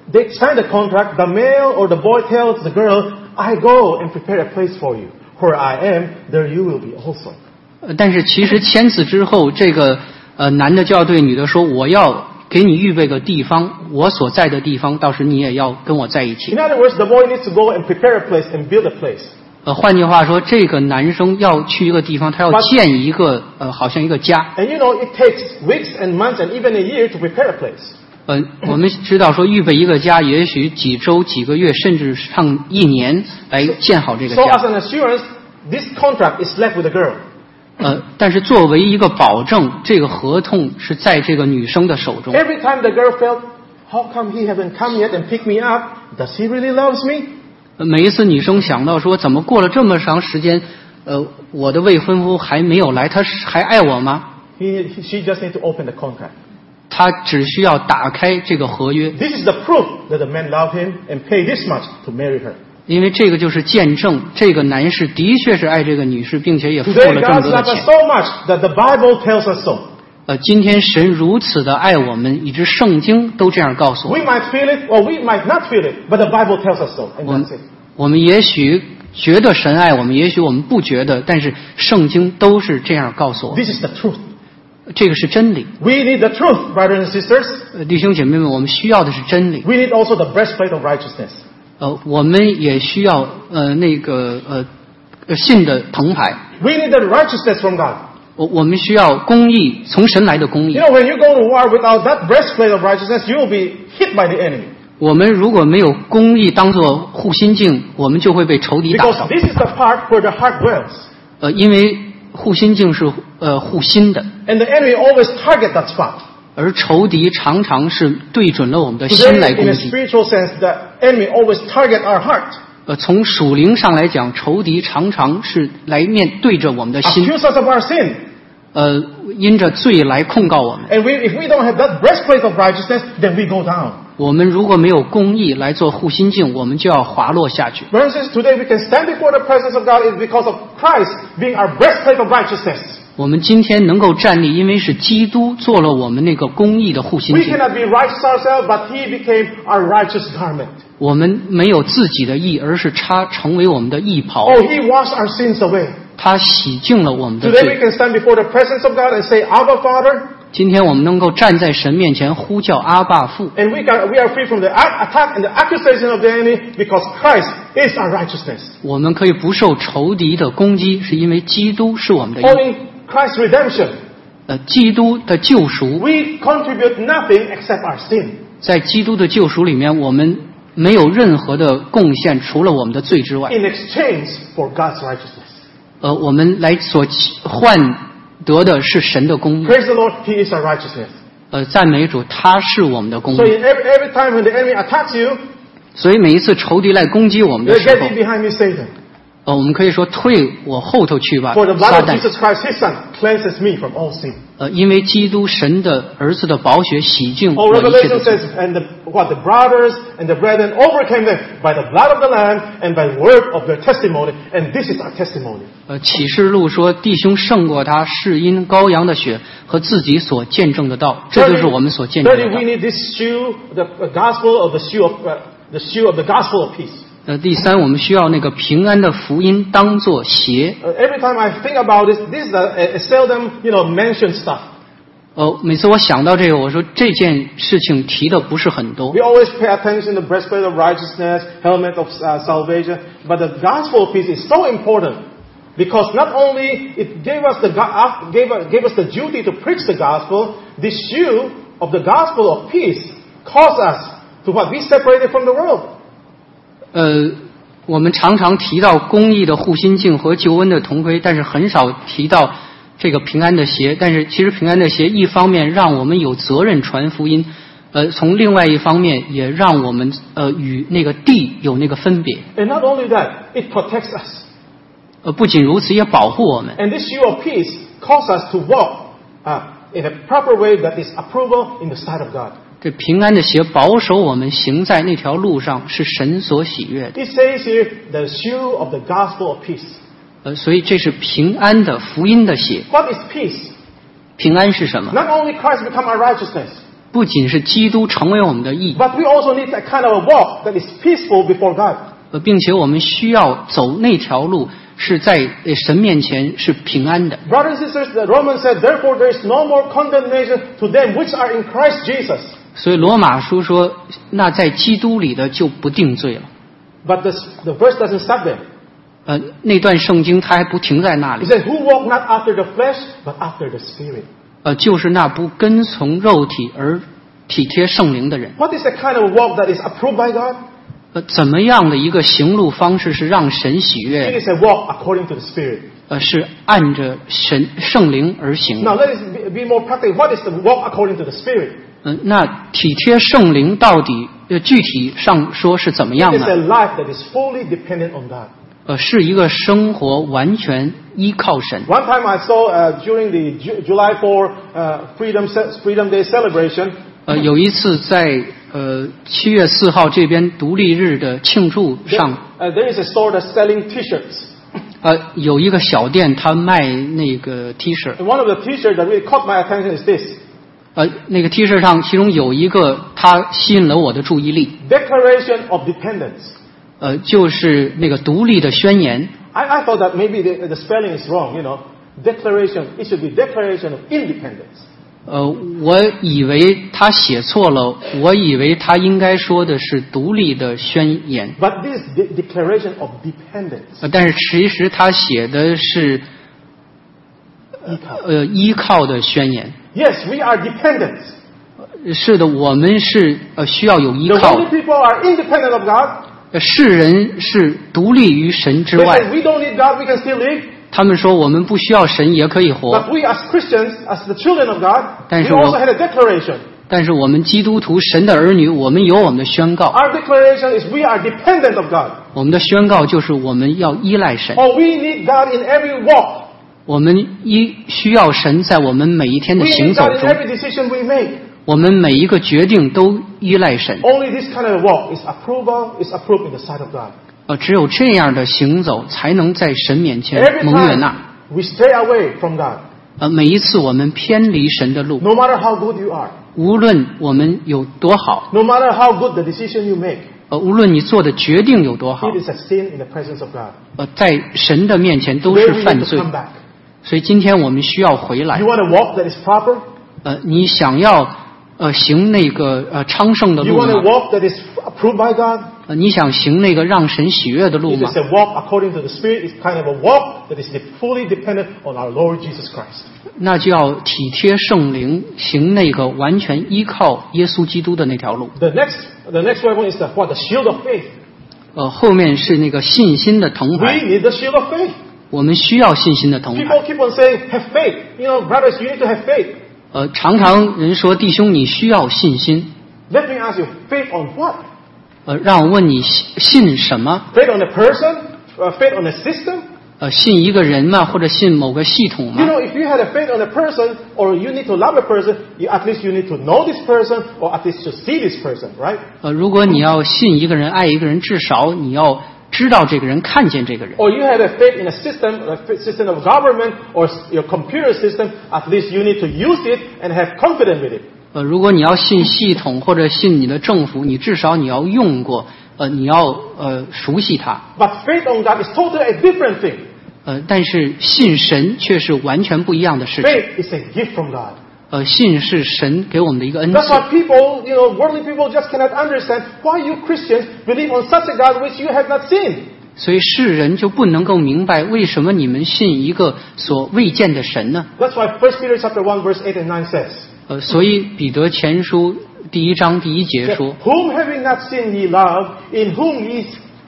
Speaker 1: they sign the contract, the male or the boy tells the girl, I go and prepare a place for you. Where I am, there you will be also.
Speaker 2: 但是其实签字之后，这个男的就要对女的说，我要给你预备个地方，我所在的地方，到时你也要跟我在一起。
Speaker 1: In other words, the boy needs to go and prepare a place and build a place.
Speaker 2: 换句话说，这个男生要去一个地方，他要建一个好像一个家。
Speaker 1: And you know, it takes weeks and months and even a year to prepare a place.
Speaker 2: 我们知道说预备一个家，也许几周、几个月，甚至上1年来建好这个
Speaker 1: So as
Speaker 2: 家。
Speaker 1: an assurance, this contract is left with the girl.
Speaker 2: 但是作为一个保证，这个合同是在这个女生的手中。
Speaker 1: Every time the girl felt, how come he hasn't come yet and picked me up? Does he really loves me?
Speaker 2: 每一次女生想到说，怎么过了这么长时间，我的未婚夫还没有来，他还爱我吗？
Speaker 1: She just needs to open the contract.
Speaker 2: 他只需要打开这个合约，
Speaker 1: This is the proof that the man loved him and paid this much to marry her.
Speaker 2: 因为这个就是见证，这个男士的确是爱这个女士，并且也付
Speaker 1: Today
Speaker 2: 了这么
Speaker 1: God
Speaker 2: 多的
Speaker 1: loves us
Speaker 2: 钱。
Speaker 1: so much that the Bible tells us so.
Speaker 2: 今天神如此的爱我们，以致圣经都这样告诉我
Speaker 1: We
Speaker 2: 们。
Speaker 1: might feel it or we might not feel it, but the Bible tells us so. And
Speaker 2: 我们
Speaker 1: that's it.
Speaker 2: 我们也许觉得神爱我们，也许我们不觉得，但是圣经都是这样告诉我们，
Speaker 1: This is the truth.
Speaker 2: 这个是真理。
Speaker 1: We need the truth, brothers and sisters.
Speaker 2: 弟兄姐妹们，我们需要的是真理。
Speaker 1: We need also the breastplate of righteousness.
Speaker 2: 我们也需要信的铜牌。
Speaker 1: We need the righteousness from God.
Speaker 2: 我们需要公义，从神来的公义
Speaker 1: You。know, when you go to war without that breastplate of righteousness, you will be hit by the enemy.
Speaker 2: 我们如果没有公义当作护心镜，我们就会被仇敌打
Speaker 1: Because
Speaker 2: 倒。
Speaker 1: this is the part where the heart dwells.
Speaker 2: 因为护心镜是护心的，
Speaker 1: And the enemy always target that spot.
Speaker 2: 而仇敌常常是对准了我们的心来
Speaker 1: Today,
Speaker 2: 攻
Speaker 1: in a
Speaker 2: 击。
Speaker 1: spiritual sense, the enemy always target our heart.
Speaker 2: 从属灵上来讲，仇敌常常是来面对着我们的心，
Speaker 1: Accuse us of our sin.
Speaker 2: 因着罪来控告我们。
Speaker 1: And if we don't have that breastplate of righteousness, then we go down.
Speaker 2: 我们如果没有公义来做护心镜，我们就要滑落下去。
Speaker 1: Brothers and sisters, today we can stand before the presence of God is because of Christ being our breastplate of righteousness.
Speaker 2: 我们今天能够站立，因为是基督做了我们那个公义的护心
Speaker 1: We
Speaker 2: 镜。
Speaker 1: cannot be righteous ourselves, but He became our righteous garment.
Speaker 2: 我们没有自己的义，而是他成为我们的义袍。
Speaker 1: Oh, He washed our sins away.
Speaker 2: 他洗净了我们的
Speaker 1: Today we
Speaker 2: 罪。
Speaker 1: can stand before the presence of God and say, Abba, Father,
Speaker 2: 今天我们能够站在神面前呼叫阿爸父，
Speaker 1: and we are free from the attack and the accusation of the enemy because Christ is our righteousness.
Speaker 2: 我们可以不受仇敌的攻击，是因为基督是我们的义。
Speaker 1: Owing Christ's redemption,
Speaker 2: 基督的救赎，
Speaker 1: we contribute nothing except our sin.
Speaker 2: 在基督的救赎里面，我们没有任何的贡献，除了我们的罪之外。
Speaker 1: In exchange for God's righteousness.
Speaker 2: 我们来所换得的是神的公义。
Speaker 1: Praise the Lord, He is our righteousness.
Speaker 2: 赞美主，他是我们的公
Speaker 1: So
Speaker 2: 义。
Speaker 1: in every time when the enemy attacks you,
Speaker 2: 所以每一次仇敌来攻击我们的
Speaker 1: you're
Speaker 2: 时候
Speaker 1: getting，behind me, Satan.
Speaker 2: 我们可以说退我后头去吧，
Speaker 1: For the
Speaker 2: 撒
Speaker 1: blood of
Speaker 2: 旦。
Speaker 1: Jesus Christ, His Son, cleanses me from all sin.
Speaker 2: 因为基督神的儿子的宝血洗净
Speaker 1: Oh,
Speaker 2: 我一切
Speaker 1: Revelation
Speaker 2: 的罪。
Speaker 1: says, and the brothers and the brethren overcame them by the blood of the Lamb and by the word of their testimony. And this is our testimony.
Speaker 2: 启示录说，弟兄胜过他，是因羔羊的血和自己所见证的道，这就是我们所见证
Speaker 1: Thirdly,
Speaker 2: 的
Speaker 1: we
Speaker 2: 道。
Speaker 1: need this shoe, the gospel of the shoe of the gospel of peace.
Speaker 2: 第三，我们需要那个平安的福音当作鞋。
Speaker 1: Every time I think about this is a seldom, mentioned stuff.
Speaker 2: 每次我想到这个，我说这件事情提的不是很多
Speaker 1: We。always pay attention to the breastplate of righteousness, helmet of salvation, but the gospel of peace is so important because not only it gave us the duty to preach the gospel, the shoe of the gospel of peace caused us to be separated from the world.
Speaker 2: 我们常常提到公义的护心镜和救恩的铜盔，但是很少提到这个平安的鞋。但是其实平安的鞋一方面让我们有责任传福音，从另外一方面也让我们与那个地有那个分别。
Speaker 1: And not only that, it protects us.
Speaker 2: 不仅如此，也保护我们。
Speaker 1: And this shoe of peace calls us to walk in a proper way that is approval in the sight of God.
Speaker 2: 这平安的鞋保守我们行在那条路上，是神所喜悦的。
Speaker 1: It says here, the shoe of the gospel of peace.
Speaker 2: 所以这是平安的福音的鞋。
Speaker 1: What is peace?
Speaker 2: 平安是什么？
Speaker 1: Not only Christ become our righteousness.
Speaker 2: 不仅是基督成为我们的义，
Speaker 1: but we also need that kind of a walk that is peaceful before God.
Speaker 2: 并且我们需要走那条路是在神面前是平安的。
Speaker 1: Brothers and sisters, the Romans said, therefore there is no more condemnation to them which are in Christ Jesus.
Speaker 2: 所以罗马书说，那在基督里的就不定罪了。
Speaker 1: But the verse doesn't stop there.
Speaker 2: 那段圣经它还不停在那
Speaker 1: It
Speaker 2: 里。
Speaker 1: says, who walk not after the flesh, but after the Spirit.
Speaker 2: 就是那不跟从肉体而体贴圣灵的人。
Speaker 1: What is the kind of walk that is approved by God?
Speaker 2: 怎么样的一个行路方式是让神喜
Speaker 1: It
Speaker 2: 悦？
Speaker 1: is a walk according to the Spirit.
Speaker 2: 是按着圣灵而行。
Speaker 1: Now let us be more practical. What is the walk according to the Spirit?
Speaker 2: 那体贴圣灵到底具体上说是怎么样
Speaker 1: It is a
Speaker 2: 呢？
Speaker 1: life that is fully dependent on God.
Speaker 2: 是一个生活完全依靠神。
Speaker 1: One time I saw during the July 4 Freedom Day celebration,
Speaker 2: 有一次在7月4号这边独立日的庆祝上，
Speaker 1: there is a store that's selling T-shirts.
Speaker 2: 有一个小店，他卖那个 T 恤。
Speaker 1: And one of the T-shirts that really caught my attention is this:
Speaker 2: 那个 T 恤上，其中有一个它吸引了我的注意力，
Speaker 1: Declaration of Dependence.
Speaker 2: 就是那个独立的宣言。
Speaker 1: I thought that maybe the spelling is wrong. Declaration. It should be Declaration of Independence.
Speaker 2: 我以为他写错了，我以为他应该说的是独立的宣言。
Speaker 1: But this Declaration of Dependence.
Speaker 2: 但是其实他写的是依靠的宣言。
Speaker 1: Yes, we are dependent.
Speaker 2: 是的，我们是需要有依
Speaker 1: The
Speaker 2: 靠
Speaker 1: holy people are independent of God.
Speaker 2: 世人是独立于神之
Speaker 1: They
Speaker 2: 外。
Speaker 1: say we don't need God, we can still live.
Speaker 2: 他们说我们不需要神也可以活。
Speaker 1: But we as Christians, as the children of God,
Speaker 2: 但
Speaker 1: we
Speaker 2: 是我
Speaker 1: also had a declaration.
Speaker 2: 但是我们基督徒神的儿女，我们有我们的宣告。
Speaker 1: Our declaration is we are dependent of God.
Speaker 2: 我们的宣告就是我们要依赖神，
Speaker 1: Or we need God in every walk.
Speaker 2: 我们需要神在我们每一天的
Speaker 1: We
Speaker 2: 行
Speaker 1: need
Speaker 2: 走
Speaker 1: God in
Speaker 2: 中，
Speaker 1: every decision we make.
Speaker 2: 我们每一个决定都依赖神。
Speaker 1: Only this kind of walk is approved in the sight of God.
Speaker 2: 只有这样的行走，才能在神面前
Speaker 1: Every
Speaker 2: 蒙悦纳。
Speaker 1: time we stray away from God,
Speaker 2: 每一次我们偏离神的路，
Speaker 1: no matter how good you are,
Speaker 2: 无论我们有多好，
Speaker 1: no matter how good the decision you make,
Speaker 2: 无论你做的决定有多好，
Speaker 1: it is a sin in the presence of God.
Speaker 2: 在神的面前都
Speaker 1: Today
Speaker 2: 是
Speaker 1: we
Speaker 2: 犯
Speaker 1: need to
Speaker 2: 罪。
Speaker 1: come back.
Speaker 2: 所以今天我们需要回来
Speaker 1: You。want a walk that is proper?
Speaker 2: 你想要行那个昌盛的
Speaker 1: You
Speaker 2: 路
Speaker 1: want a
Speaker 2: 吗？
Speaker 1: walk that is approved by God?
Speaker 2: 你想行那个让神喜悦的路
Speaker 1: It
Speaker 2: 吗
Speaker 1: is？a walk according to the Spirit. It's kind of a walk that is fully dependent on our Lord Jesus Christ.
Speaker 2: 那就要体贴圣灵，行那个完全依靠耶稣基督的那条路。
Speaker 1: The next weapon is the shield of faith.
Speaker 2: 后面是那个信心的藤
Speaker 1: We
Speaker 2: 牌，
Speaker 1: need the shield of faith.
Speaker 2: 我们需要信心的藤牌。
Speaker 1: People keep on saying, have faith. Brothers, you need to have faith.
Speaker 2: 常常人说弟兄你需要信心，
Speaker 1: Let me ask you, faith on what?
Speaker 2: 让我问你信什么？
Speaker 1: Faith on a person? Faith on a system?
Speaker 2: 信一个人吗？或者信某个系统
Speaker 1: You
Speaker 2: 吗？
Speaker 1: know, if you had a faith on a person, or you need to love a person, at least you need to know this person, or at least to see this person, right?
Speaker 2: 如果你要信一个人、爱一个人，至少你要知道这个人，看见这个人。
Speaker 1: Or you had a faith in a system of government, or your computer system, at least you need to use it and have confidence with it.
Speaker 2: 如果你要信系统或者信你的政府，你至少你要用过，你要熟悉它。
Speaker 1: But faith on God is totally a different thing.
Speaker 2: 但是信神却是完全不一样的事情。
Speaker 1: Faith is a gift from God.
Speaker 2: 信是神给我们的一个恩
Speaker 1: That's
Speaker 2: 赐。
Speaker 1: why people, worldly people just cannot understand why you Christians believe on such a God which you have not seen.
Speaker 2: 所以世人就不能够明白为什么你们信一个所未见的神呢？
Speaker 1: That's why 1 Peter chapter 1 verse 8 and 9 says,
Speaker 2: 所以彼得前书1章1节说
Speaker 1: Whom having not seen ye love, in whom ye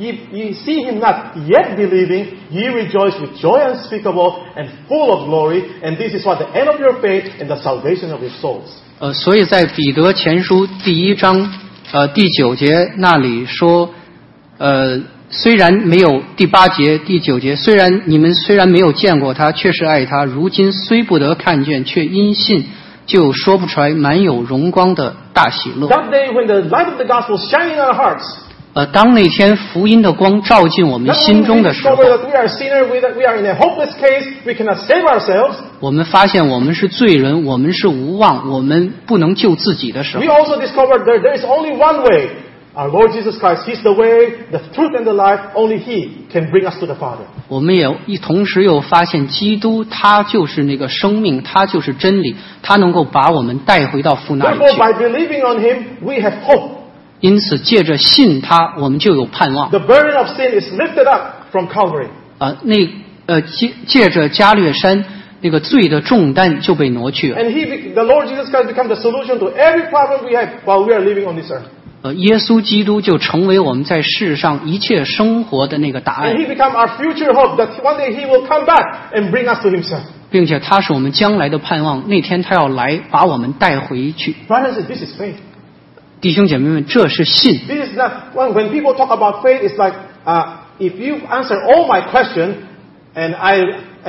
Speaker 1: see him not yet believing, ye rejoice with joy unspeakable and full of glory, and this is what the end of your faith and the salvation of your souls.
Speaker 2: 所以在彼得前书1章第9节那里说，虽然没有第8节第9节，你们虽然没有见过他，却是爱他，如今虽不得看见，却因信就说不出来满有荣光的大喜乐。
Speaker 1: That day when the light of the gospel shining in our hearts,
Speaker 2: 当那天福音的光照进我们心中的时候，
Speaker 1: we discover that we are a sinner, we are in a hopeless case, we cannot save ourselves.
Speaker 2: 我们发现我们是罪人，我们是无望，我们不能救自己的时候
Speaker 1: We， also discover that there is only one way. Our Lord Jesus Christ, He's the way, the truth and the life. Only He can bring us to the Father.
Speaker 2: 我们也同时又发现基督他就是那个生命，他就是真理，他能够把我们带回到父那里
Speaker 1: Therefore,
Speaker 2: 去。
Speaker 1: by believing on Him, we have hope.
Speaker 2: 因此借着信他，我们就有盼望。
Speaker 1: The burden of sin is lifted up from Calvary.
Speaker 2: 借着加略山那个罪的重担就被挪去了。
Speaker 1: And the Lord Jesus Christ becomes the solution to every problem we have while we are living on this earth.
Speaker 2: 耶稣基督就成为我们在世上一切生活的那个答案
Speaker 1: And He becomes our future hope that one day He will come back and bring us to Himself.
Speaker 2: 并且他是我们将来的盼望，那天他要来把我们带回去。
Speaker 1: Brothers and sisters, this is faith.
Speaker 2: 弟兄姐妹们，这是信。
Speaker 1: This is not when people talk about faith. It's like if you answer all my questions and I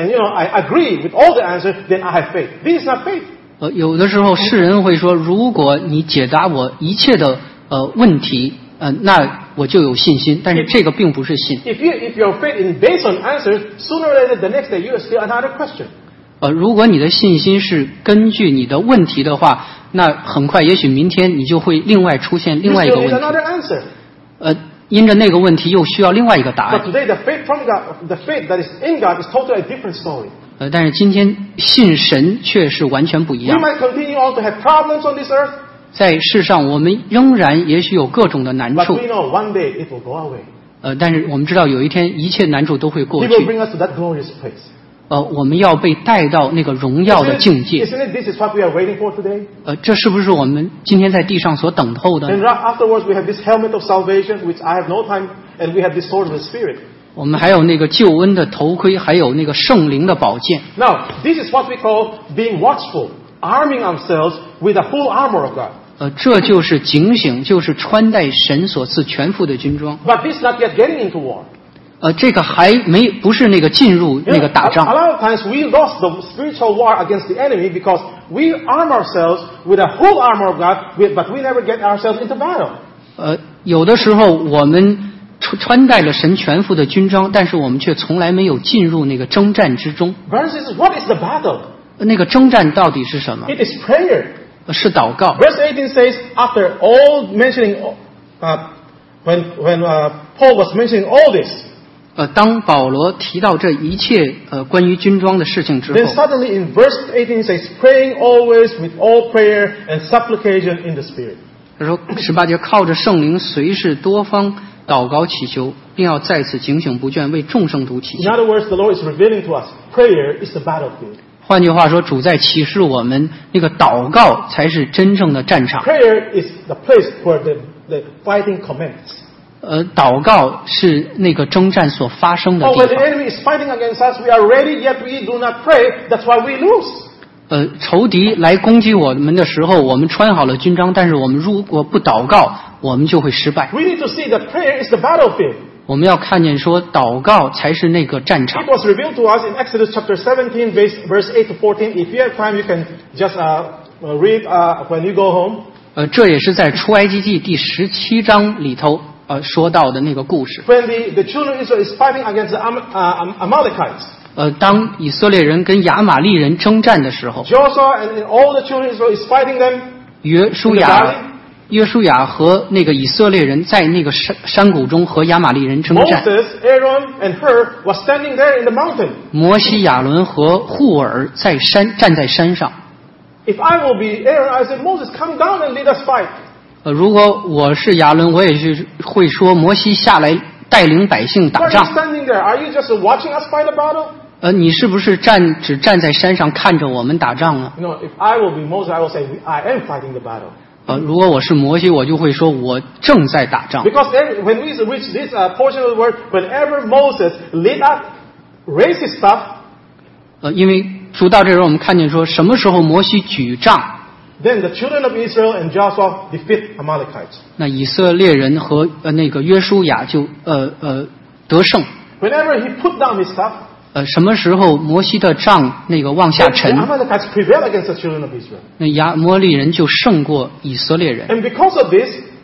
Speaker 1: agree with all the answers, then I have faith. This is not faith.
Speaker 2: 有的时候世人会说，如果你解答我一切的问题，那我就有信心。但是这个并不是信。
Speaker 1: If your faith is based on answers, sooner or later the next day you will still another question.
Speaker 2: 如果你的信心是根据你的问题的话，那很快也许明天你就会另外出现另外一个问
Speaker 1: You still need
Speaker 2: 题。
Speaker 1: another answer.
Speaker 2: 因着那个问题又需要另外一个答
Speaker 1: But
Speaker 2: 案。
Speaker 1: today the faith from God, the faith that is in God, is totally a different story.
Speaker 2: 但是今天信神却是完全不一
Speaker 1: We
Speaker 2: 样。
Speaker 1: might continue on to have problems on this earth,
Speaker 2: 在世上，我们仍然也许有各种的难
Speaker 1: but
Speaker 2: 处
Speaker 1: we，know one day it will go away.
Speaker 2: 但是我们知道有一天一切难处都会过
Speaker 1: He will
Speaker 2: 去。
Speaker 1: bring us to that glorious place.
Speaker 2: 我们要被带到那个荣耀的境界。
Speaker 1: Isn't it this is what we are waiting for today?
Speaker 2: 这是不是我们今天在地上所等候的
Speaker 1: And
Speaker 2: 呢？
Speaker 1: afterwards we have this helmet of salvation, which I have no time, and we have this sword of the Spirit.
Speaker 2: 我们还有那个救恩的头盔，还有那个圣灵的宝剑。
Speaker 1: Now, this is what we call being watchful, arming ourselves with the full armor of God.
Speaker 2: 这就是警醒，就是穿戴神所赐全副的军装。
Speaker 1: But this is not yet getting into war.
Speaker 2: 这个还不是那个进入那个打
Speaker 1: A
Speaker 2: 仗。
Speaker 1: lot of times we lost the spiritual war against the enemy because we arm ourselves with the whole armor of God, but we never get ourselves into battle.
Speaker 2: 有的时候我们穿戴了神全副的军装，但是我们却从来没有进入那个征战之中。
Speaker 1: Brothers and sisters, what is the battle?
Speaker 2: 那个征战到底是什么？
Speaker 1: It is prayer.
Speaker 2: 是祷告。
Speaker 1: Verse 18 says, after all mentioning, when Paul was mentioning all this,
Speaker 2: 当保罗提到这一切关于军装的事情之
Speaker 1: then
Speaker 2: 后，
Speaker 1: suddenly in verse 18 says, praying always with all prayer and supplication in the Spirit.
Speaker 2: 他说18节靠着圣灵随时多方祷告祈求，并要在此警醒不倦，为众圣徒祈
Speaker 1: In
Speaker 2: 求。
Speaker 1: other words, the Lord is revealing to us, prayer is the battlefield.
Speaker 2: 换句话说，主在启示我们，那个祷告才是真正的战场。
Speaker 1: Prayer is the place where the fighting commences.
Speaker 2: 祷告是那个征战所发生的
Speaker 1: Oh,
Speaker 2: 地
Speaker 1: when the
Speaker 2: 方。
Speaker 1: enemy is fighting against us, we are ready, yet we do not pray. That's why we lose.
Speaker 2: 仇敌来攻击我们的时候，我们穿好了军装，但是我们如果不祷告，我们就会失败。
Speaker 1: We need to see that prayer is the battlefield.
Speaker 2: 我们要看见说，祷告才是那个战场
Speaker 1: It。was revealed to us in Exodus chapter 17, verse 8 to 14. If you have time, you can just read when you go home.
Speaker 2: 这也是在出埃及记第17章里头说到的那个故事。
Speaker 1: When the children of Israel is fighting against the Amalekites.
Speaker 2: 当以色列人跟亚玛力人征战的时候，
Speaker 1: Joshua and all the children of Israel is fighting them.
Speaker 2: 约书亚和那个以色列人在那个山谷中和亚玛力人征战。
Speaker 1: Moses, Aaron, and Hur was standing there in the mountain.
Speaker 2: 摩西、亚伦和户尔站在山上。
Speaker 1: If I will be Aaron, I said, Moses, come down and lead us fight.
Speaker 2: 如果我是亚伦，我也是会说摩西下来带领百姓
Speaker 1: Why
Speaker 2: 打
Speaker 1: are you
Speaker 2: 仗。
Speaker 1: standing there? Are you just watching us fight a battle?
Speaker 2: 你是不是只站在山上看着我们打仗呢？
Speaker 1: No, if I will be Moses, I will say, I am fighting the battle.
Speaker 2: 如果我是摩西，我就会说我正在打仗。
Speaker 1: Because when we reach this portion of the word, whenever Moses raised his staff,
Speaker 2: 因为读到这时候，我们看见说什么时候摩西举杖，
Speaker 1: then the children of Israel and Joshua defeat Amalekites.
Speaker 2: 那以色列人和那个约书亚就得胜。
Speaker 1: Whenever he put down his staff,
Speaker 2: 什么时候摩西的杖那个往下
Speaker 1: the
Speaker 2: 沉，
Speaker 1: Amalekites prevail against the children of Israel.
Speaker 2: 那亚摩利人就胜过以色列人。
Speaker 1: And because of this,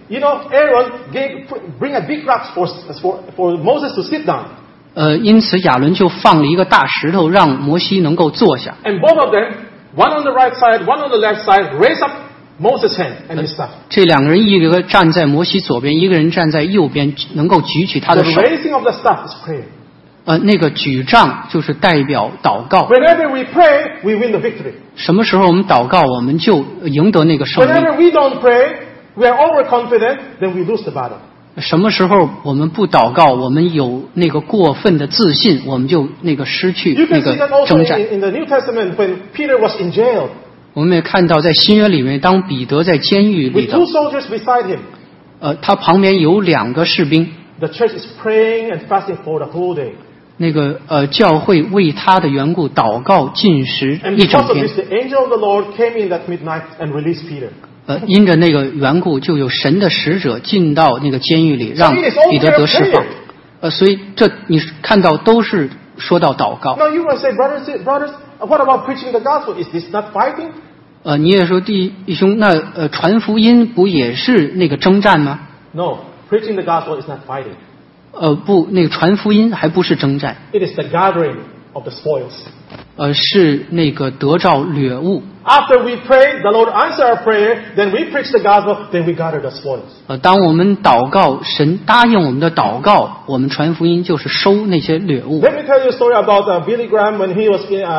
Speaker 1: You know, Aaron bring a big rock for Moses to sit down.
Speaker 2: 因此亚伦就放了一个大石头，让摩西能够坐下。
Speaker 1: And both of them, one on the right side, one on the left side, raise up Moses' hand and his staff.
Speaker 2: 这两个人，一个站在摩西左边，一个人站在右边，能够举起他的
Speaker 1: The
Speaker 2: 手。
Speaker 1: raising of the staff is prayer.
Speaker 2: 那个举杖就是代表祷告。
Speaker 1: Whenever we pray, we win the victory.
Speaker 2: 什么时候我们祷告，我们就赢得那个胜利。
Speaker 1: Whenever we don't pray, we are overconfident, then we lose the battle.
Speaker 2: 什么时候我们不祷告，我们有那个过分的自信，我们就那个失去
Speaker 1: You
Speaker 2: 那
Speaker 1: can see
Speaker 2: 个
Speaker 1: that also
Speaker 2: 征战。
Speaker 1: in the New Testament when Peter was in jail
Speaker 2: 我们也看到，在新约里面，当彼得在监狱里
Speaker 1: with
Speaker 2: 头
Speaker 1: two，soldiers beside him.
Speaker 2: 他旁边有2个士兵，
Speaker 1: The church is praying and fasting for the whole day.
Speaker 2: 那个教会为他的缘故祷告禁食
Speaker 1: And
Speaker 2: 一整
Speaker 1: because of
Speaker 2: 天
Speaker 1: this, the angel of the Lord came in that midnight and released Peter.
Speaker 2: 因着那个缘故，就有神的使者进到那个监狱里，让彼得得释放。所以这你看到都是说到祷告。
Speaker 1: Now you might say, brothers, what about preaching the gospel? Is this not fighting?
Speaker 2: 你也说弟兄，那传福音不也是那个征战吗？
Speaker 1: No, preaching the gospel is not fighting.
Speaker 2: 不，那个传福音还不是征战，
Speaker 1: It is the gathering of the spoils.
Speaker 2: 是那个得着掠物。
Speaker 1: After we pray, the Lord answer our prayer, then we preach the gospel, then we gather the spoils.
Speaker 2: 当我们祷告，神答应我们的祷告，我们传福音就是收那些掠物。
Speaker 1: Let me tell you a story about Billy Graham when he was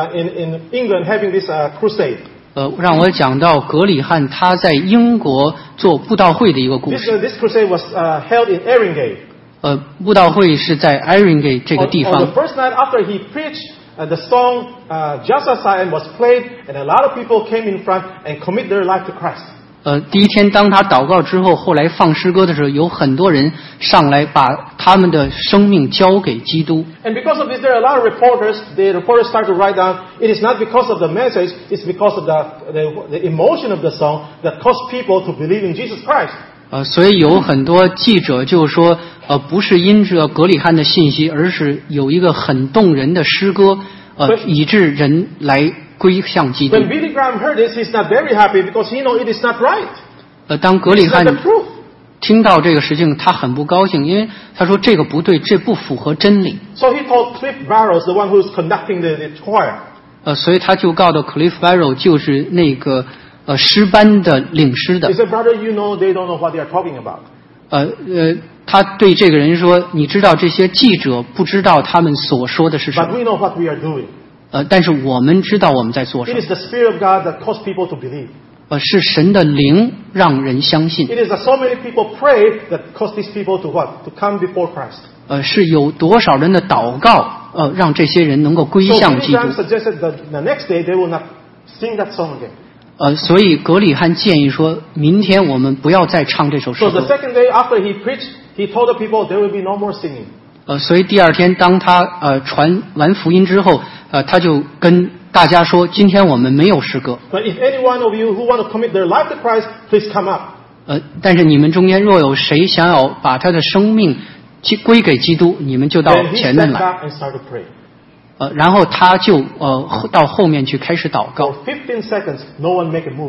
Speaker 1: in England having this crusade.
Speaker 2: 让我讲到格里汉他在英国做布道会的一个故事。
Speaker 1: This crusade was held in Eringate.
Speaker 2: 布道会是在 Eringate 这个地
Speaker 1: On
Speaker 2: 方。
Speaker 1: the first night after he preached, the song Just As I Am was played, and a lot of people came in front and commit their life to Christ.
Speaker 2: 第一天当他祷告之后，后来放诗歌的时候，有很多人上来把他们的生命交给基督。
Speaker 1: And because of this, there are a lot of reporters. The reporters start to write down, it is not because of the message, it's because of the emotion of the song that caused people to believe in Jesus Christ.
Speaker 2: 所以有很多记者就说，不是因着格里汉的信息，而是有一个很动人的诗歌，以致人来归向基督。
Speaker 1: When Billy Graham heard this, he's not very happy because he knows it is not right.
Speaker 2: 当格里
Speaker 1: It's
Speaker 2: 汉
Speaker 1: not the truth.
Speaker 2: 听到这个事情，他很不高兴，因为他说这个不对，这不符合真理。
Speaker 1: So he told Cliff Barrows, the one who's conducting the choir.
Speaker 2: 所以他就告到 Cliff Barrow 就是那个诗班的领诗的
Speaker 1: He。said, brother, you know they don't know what they are talking about.
Speaker 2: 他对这个人说：“你知道这些记者不知道他们所说的是什
Speaker 1: But
Speaker 2: 么，
Speaker 1: we know what we are doing.
Speaker 2: 但是我们知道我们在做什
Speaker 1: It
Speaker 2: 么。
Speaker 1: is the Spirit of God that caused people to believe.
Speaker 2: 是神的灵让人相信。
Speaker 1: It is that so many people pray that caused these people to what? To come before Christ.
Speaker 2: 是有多少人的祷告，让这些人能够归
Speaker 1: So
Speaker 2: 向
Speaker 1: Billy
Speaker 2: 基督。
Speaker 1: Graham suggested that the next day they will not sing that song again.
Speaker 2: 所以格里汉建议说，明天我们不要再唱这首诗
Speaker 1: So the
Speaker 2: 歌。
Speaker 1: second day after he preached, he told the people there will be no more singing.
Speaker 2: 所以第二天当他传完福音之后，他就跟大家说，今天我们没有诗歌。
Speaker 1: But if any one of you who want to commit their life to Christ, please come up.
Speaker 2: 但是你们中间若有谁想要把他的生命归给基督，你们就到
Speaker 1: Then he
Speaker 2: 前面
Speaker 1: stepped
Speaker 2: 来。
Speaker 1: back and started to pray.
Speaker 2: 然后他就到后面去开始祷告。
Speaker 1: For 15 seconds, no one make a move.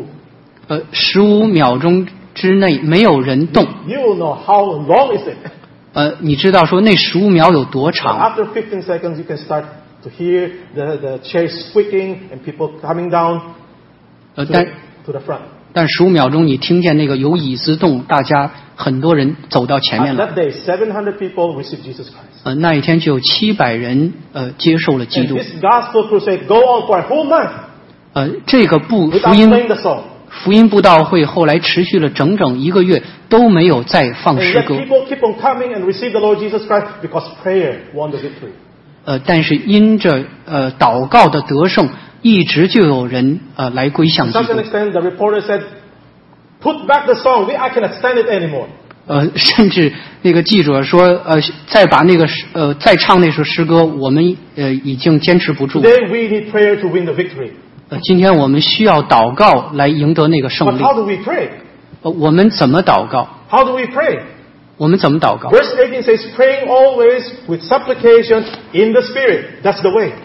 Speaker 2: 15秒钟之内没有人动。
Speaker 1: You will know how long is it.
Speaker 2: 你知道说那15秒有多
Speaker 1: But
Speaker 2: 长？
Speaker 1: after 15 seconds, you can start to hear the chairs squeaking and people coming down
Speaker 2: 但
Speaker 1: to the front.
Speaker 2: 15秒钟你听见那个有椅子动，大家很多人走到前
Speaker 1: On
Speaker 2: 面来。
Speaker 1: that day, 700 people received Jesus Christ.
Speaker 2: 那一天就有700人接受了基
Speaker 1: And
Speaker 2: 督。
Speaker 1: this gospel crusade go on for a whole month
Speaker 2: 这个福
Speaker 1: without
Speaker 2: 音
Speaker 1: playing the song.
Speaker 2: 福音布道会后来持续了整整1个月，都没有再放
Speaker 1: And
Speaker 2: 诗
Speaker 1: yet
Speaker 2: 歌。
Speaker 1: people keep on coming and receive the Lord Jesus Christ because prayer won the victory.
Speaker 2: 但是因着祷告的得胜，一直就有人来归向
Speaker 1: To
Speaker 2: 基
Speaker 1: such
Speaker 2: 督
Speaker 1: an。extent, the reporter said, "Put back the song. I cannot stand it anymore."
Speaker 2: 甚至那个记者说，再把那个再唱那首诗歌，我们已经坚持不住。
Speaker 1: Today we need prayer to win the victory.
Speaker 2: 今天我们需要祷告来赢得那个
Speaker 1: But
Speaker 2: 胜利。
Speaker 1: how do we pray?
Speaker 2: 我们怎么祷告？
Speaker 1: How do we pray?
Speaker 2: 我们怎么祷告？
Speaker 1: Verse 18 says, "Praying always with supplication in the Spirit." That's the way.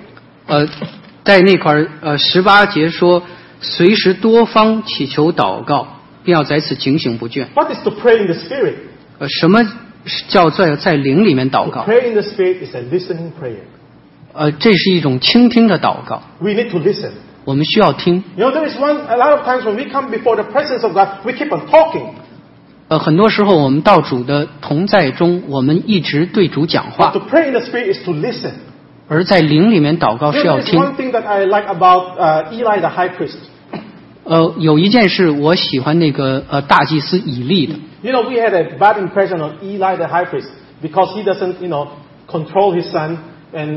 Speaker 2: 在那块18节说，随时多方祈求祷告， 并要在此警醒不倦。
Speaker 1: What is to pray in the Spirit?
Speaker 2: 什么叫在灵里面祷
Speaker 1: To
Speaker 2: 告？
Speaker 1: pray in the Spirit is a listening prayer.
Speaker 2: 这是一种倾听的祷告，
Speaker 1: We need to listen.
Speaker 2: 我们需要听。
Speaker 1: You know, there is a lot of times when we come before the presence of God, we keep on talking.
Speaker 2: 很多时候我们到主的同在中，我们一直对主讲
Speaker 1: But
Speaker 2: 话，
Speaker 1: to pray in the Spirit is to listen.
Speaker 2: 而在灵里面祷告
Speaker 1: You
Speaker 2: 是
Speaker 1: know,
Speaker 2: 要
Speaker 1: there is
Speaker 2: 听。
Speaker 1: one thing that I like about Eli the high priest.
Speaker 2: 有一件事我喜欢那个大祭司以利的。
Speaker 1: You know, we had a bad impression of Eli the high priest because he doesn't, control his son and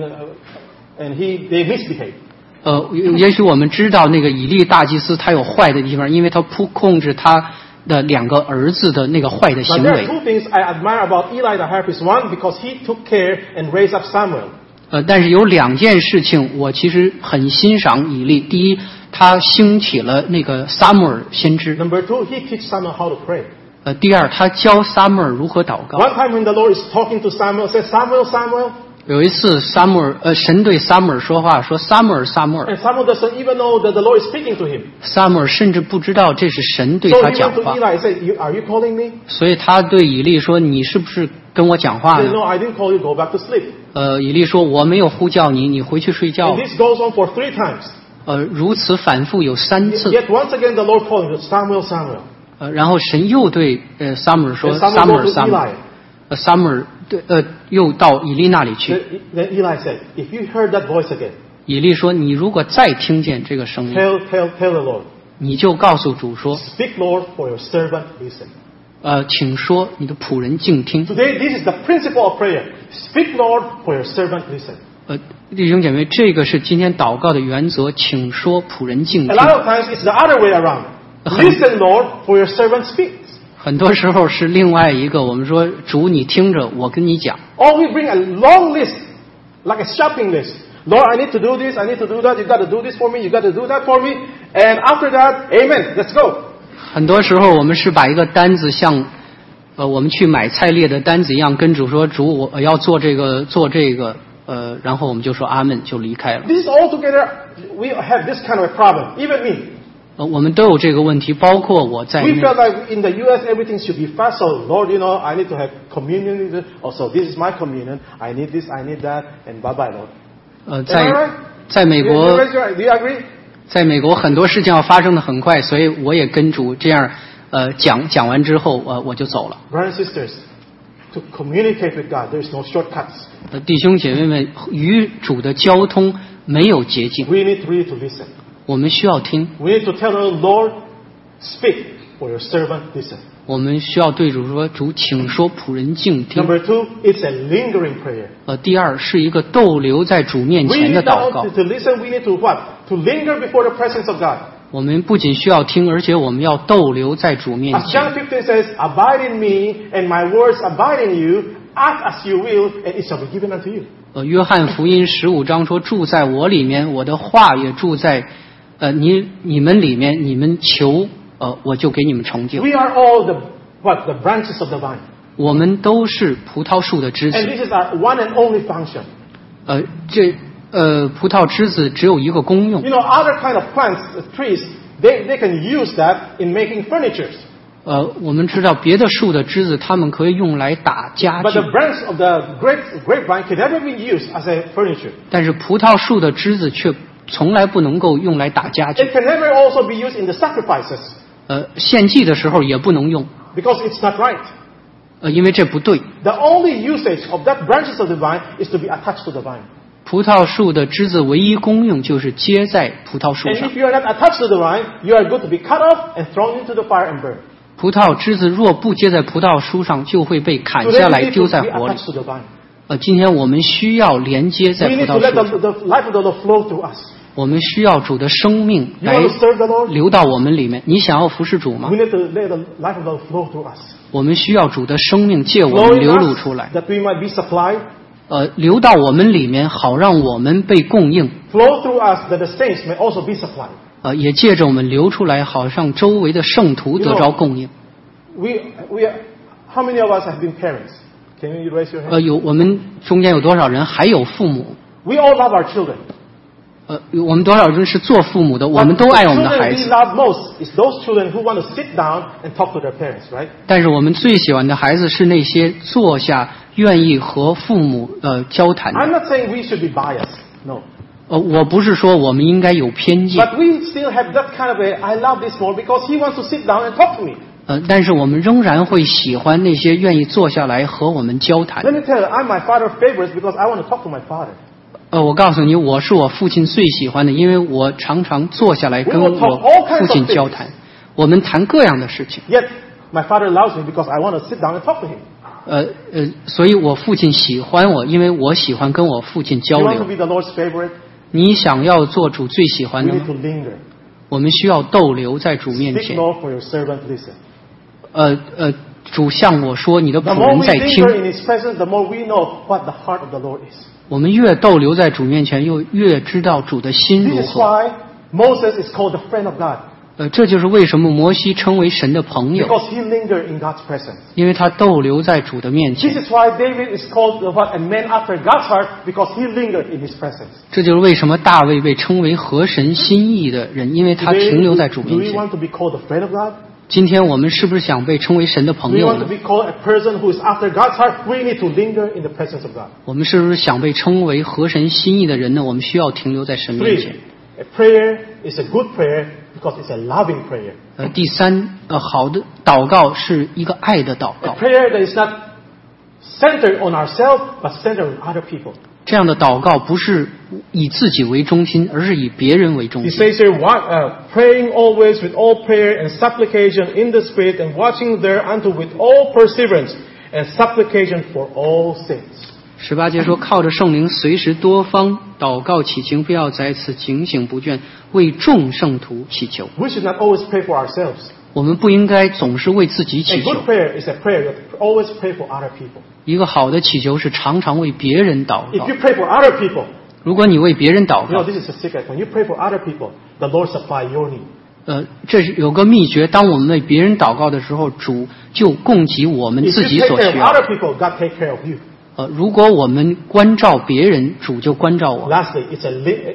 Speaker 1: they misbehave.
Speaker 2: 也许我们知道那个以利大祭司他有坏的地方，因为他控制他的2个儿子的那个坏的
Speaker 1: But
Speaker 2: 行
Speaker 1: there are
Speaker 2: 为。
Speaker 1: two things I admire about Eli the high priest. One, because he took care and raised up Samuel.
Speaker 2: 但是有2件事情我其实很欣赏以利。第一，他兴起了那个撒母耳先知。
Speaker 1: Number two, he teach Samuel how to pray.
Speaker 2: 第二，他教撒母耳如何祷告。
Speaker 1: One time when the Lord is talking to Samuel, says, Samuel, Samuel.
Speaker 2: 有一次神对撒母耳说话，说撒母耳撒母耳。
Speaker 1: And Samuel doesn't even know that the Lord is speaking to him.
Speaker 2: 撒母耳甚至不知道这是神对
Speaker 1: So
Speaker 2: 他
Speaker 1: he
Speaker 2: 讲
Speaker 1: went to
Speaker 2: 话，
Speaker 1: Eli and said, Are you calling me?
Speaker 2: 所以他对以利说：“你是不是跟我讲话
Speaker 1: He said,
Speaker 2: 呢
Speaker 1: No, I didn't call you. Go back to sleep. ？”
Speaker 2: 以利说：“我没有呼叫你，你回去睡觉
Speaker 1: And。this goes on for 3 times.
Speaker 2: 如此反复有3次。
Speaker 1: Yet once again the Lord called him, Samuel, Samuel.
Speaker 2: 然后神又对撒母耳说：“
Speaker 1: And
Speaker 2: 撒
Speaker 1: Samuel
Speaker 2: 母
Speaker 1: goes
Speaker 2: 耳，
Speaker 1: to
Speaker 2: 撒母耳。”
Speaker 1: Eli.
Speaker 2: 撒母耳又到以利那里去。
Speaker 1: Then Eli said, If you heard that voice again,
Speaker 2: 以利说：“你如果再听见这个声音，
Speaker 1: tell the Lord,
Speaker 2: 你就告诉主说，
Speaker 1: Speak, Lord, for your servant listen.
Speaker 2: 请说你的仆人静听。
Speaker 1: Today, this is the principle of prayer. Speak, Lord, for your servant listen.
Speaker 2: 弟兄姐妹，这个是今天祷告的原则，请说仆人静
Speaker 1: A
Speaker 2: 听。
Speaker 1: lot of times it's the other way around. Listen, Lord, for your servant speaks.
Speaker 2: 很多时候是另外一个，我们说主你听着，我跟你讲。
Speaker 1: Or we bring a long list, like a shopping list. Lord, I need to do this, I need to do that, you got to do this for me, you got to do that for me. And after that, amen, let's go.
Speaker 2: 很多时候我们是把一个单子像我们去买菜列的单子一样，跟主说主我要做这个，然后我们就说阿门就离开了。
Speaker 1: This is all together, we have this kind of a problem, even me.
Speaker 2: 我们都有这个问题，包括我在
Speaker 1: We
Speaker 2: 内。
Speaker 1: felt like in the U.S. everything should be fast. So Lord, I need to have communion. Also, this is my communion. I need this, I need that, and bye bye, Lord. Am I right?
Speaker 2: 在美
Speaker 1: Do
Speaker 2: 国
Speaker 1: you agree?
Speaker 2: 在美国很多事情要发生的很快，所以我也跟主这样讲完之后我就走了。
Speaker 1: Brothers and sisters, to communicate with God, there is no shortcuts.
Speaker 2: 弟兄姐妹们，与主的交通没有捷径，
Speaker 1: We need really to listen.
Speaker 2: 我们需要听，
Speaker 1: We need to tell the Lord, speak, for your servant listen.
Speaker 2: 我们需要对主说：“主，请说，仆人静听。
Speaker 1: Number 2, it's a lingering prayer.
Speaker 2: 第二是一个逗留在主面
Speaker 1: We
Speaker 2: 前
Speaker 1: need
Speaker 2: 的祷
Speaker 1: not
Speaker 2: 告
Speaker 1: only。to listen, we need to what? To linger before the presence of God.
Speaker 2: 我们不仅需要听，而且我们要逗留在主面
Speaker 1: As
Speaker 2: 前。
Speaker 1: John 15 says, Abide in me, and my words abide in you. Ask as you will, and it shall be given unto you.
Speaker 2: 约翰福音15章说：“住在我里面，我的话也住在你们里面，你们求我就给你们成就。
Speaker 1: We are all the branches of the vine.
Speaker 2: 我们都是葡萄树的枝
Speaker 1: And
Speaker 2: 子。
Speaker 1: this is our one and only function.
Speaker 2: 葡萄枝子只有一个功用。
Speaker 1: Other kind of plants, trees, they can use that in making furniture.
Speaker 2: 我们知道别的树的枝子，它们可以用来打家
Speaker 1: But
Speaker 2: 具
Speaker 1: the，branch of the grapevine can never be used as a furniture.
Speaker 2: 但是葡萄树的枝子却从来不能够用来打家具。
Speaker 1: It can never also be used in the sacrifices
Speaker 2: 献祭的时候也不能用，
Speaker 1: because it's not right.
Speaker 2: 因为这不对。
Speaker 1: The only usage of that branches of the vine is to be attached to the vine.
Speaker 2: 葡萄树的枝子唯一功用就是接在葡萄树
Speaker 1: And
Speaker 2: 上
Speaker 1: if。you are not attached to the vine, you are going to be cut off and thrown into the fire and burned.
Speaker 2: 葡萄枝子若不接在葡萄树上，就会被砍
Speaker 1: Today
Speaker 2: 下
Speaker 1: we
Speaker 2: 来
Speaker 1: need
Speaker 2: 丢
Speaker 1: to
Speaker 2: 在
Speaker 1: be
Speaker 2: 火里。
Speaker 1: attached to the vine.
Speaker 2: 今天我们需要连接在
Speaker 1: We
Speaker 2: 葡
Speaker 1: need to
Speaker 2: 萄
Speaker 1: let
Speaker 2: 树上，
Speaker 1: the life of the Lord flow through us.
Speaker 2: 我们需要主的生命
Speaker 1: You
Speaker 2: 来
Speaker 1: want to serve the Lord?
Speaker 2: 流到我们里面。你想要服侍主吗
Speaker 1: We？need to let the life of the Lord flow through us.
Speaker 2: 我们需要主的生命借我们
Speaker 1: Flow
Speaker 2: 流
Speaker 1: in
Speaker 2: 露
Speaker 1: us
Speaker 2: 出来，
Speaker 1: that we might be supplied.
Speaker 2: 流到我们里面，好让我们被供应。
Speaker 1: Flow through us that the saints may also be supplied.
Speaker 2: 也借着我们流出来，好让周围的圣徒得着供应。
Speaker 1: How many of us have been parents? Can you raise your hand?
Speaker 2: 我们中间有多少人还有父母？
Speaker 1: We all love our children.
Speaker 2: 我们多少人是做父母的，我们都爱我们的孩
Speaker 1: The children
Speaker 2: 子。
Speaker 1: we love most is those children who want to sit down and talk to their parents, right?
Speaker 2: 但是我们最喜欢的孩子是那些坐下愿意和父母交谈
Speaker 1: I'm
Speaker 2: 的。
Speaker 1: not saying we should be biased, no.
Speaker 2: 我不是说我们应该有偏见，
Speaker 1: But we still have that kind of I love this more because he wants to sit down and talk to me.
Speaker 2: 但是我们仍然会喜欢那些愿意坐下来和我们交谈
Speaker 1: Let。me tell you, I'm my father's favorite because I want to talk to my father.
Speaker 2: 我告诉你，我是我父亲最喜欢的，因为我常常坐下来跟
Speaker 1: We will talk all
Speaker 2: 我
Speaker 1: kinds
Speaker 2: 父
Speaker 1: of
Speaker 2: 亲
Speaker 1: things.
Speaker 2: 交谈，我们谈各样的事情。
Speaker 1: Yet, my father loves me because I want to sit down and talk to him.
Speaker 2: 所以我父亲喜欢我，因为我喜欢跟我父亲交
Speaker 1: You want to
Speaker 2: 流。
Speaker 1: be the Lord's favorite?
Speaker 2: 你想要做主最喜
Speaker 1: We
Speaker 2: 欢的
Speaker 1: need
Speaker 2: 吗？
Speaker 1: to linger.
Speaker 2: 我们需要逗留在主面
Speaker 1: Speak
Speaker 2: 前。
Speaker 1: more for your servant, listen.
Speaker 2: 主向我说，你的
Speaker 1: The
Speaker 2: 仆
Speaker 1: more
Speaker 2: 人
Speaker 1: we
Speaker 2: 在
Speaker 1: linger
Speaker 2: 听。
Speaker 1: in His presence, the more we know what the heart of the Lord is.
Speaker 2: 我们越逗留在主面前，又越知道主的心如
Speaker 1: This is
Speaker 2: 何。
Speaker 1: why Moses is called the friend of God.
Speaker 2: 这就是为什么摩西称为神的朋友，
Speaker 1: Because he lingered in God's presence.
Speaker 2: 因为他逗留在主的面
Speaker 1: This
Speaker 2: 前。
Speaker 1: is why David is called a man after God's heart because he lingered in His presence.
Speaker 2: 这就是为什么大卫被称为合神心意的人，因为他
Speaker 1: Today,
Speaker 2: 停留在主
Speaker 1: do
Speaker 2: 面
Speaker 1: we
Speaker 2: 前。
Speaker 1: want to be called a friend of God?
Speaker 2: 今天我们是不是想被称为神的
Speaker 1: Do
Speaker 2: 朋
Speaker 1: we
Speaker 2: 友
Speaker 1: want to
Speaker 2: 呢？
Speaker 1: be called a person who is after God's heart? We need to linger in the presence of God.
Speaker 2: 我们是不是想被称为合神心意的人呢？我们需要停留在神面
Speaker 1: Three,
Speaker 2: 前。
Speaker 1: a prayer is a good prayer because it's a loving prayer.
Speaker 2: 第三，好的祷告是一个爱的祷
Speaker 1: A
Speaker 2: 告。
Speaker 1: prayer that is not centered on ourselves but centered on other people.
Speaker 2: 这样的祷告不是以自己为中心，而是以别人为中
Speaker 1: He
Speaker 2: 心。
Speaker 1: says here, praying always with all prayer and supplication in the Spirit and watching thereunto with all perseverance and supplication for all saints.
Speaker 2: 18节说，靠着圣灵，随时多方祷告祈求，不要在此警醒不倦，为众圣徒祈求。
Speaker 1: We should not always pray for ourselves.
Speaker 2: 我们不应该总是为自己
Speaker 1: A
Speaker 2: 祈求。
Speaker 1: good prayer is a prayer that always pray for other people.
Speaker 2: 一个好的祈求是常常为别人祷
Speaker 1: If
Speaker 2: 告
Speaker 1: you。pray for other people,
Speaker 2: 如果你为别人祷
Speaker 1: you know
Speaker 2: 告，
Speaker 1: this is a secret. When you pray for other people, the Lord supply your need.
Speaker 2: 这是有个秘诀。当我们为别人祷告的时候，主就供给我们
Speaker 1: If
Speaker 2: 自
Speaker 1: you
Speaker 2: 己
Speaker 1: take
Speaker 2: 所
Speaker 1: care
Speaker 2: 需
Speaker 1: of
Speaker 2: 要。
Speaker 1: other people, God take care of you.
Speaker 2: 如果我们关照别人，主就关照我。
Speaker 1: Lastly, it's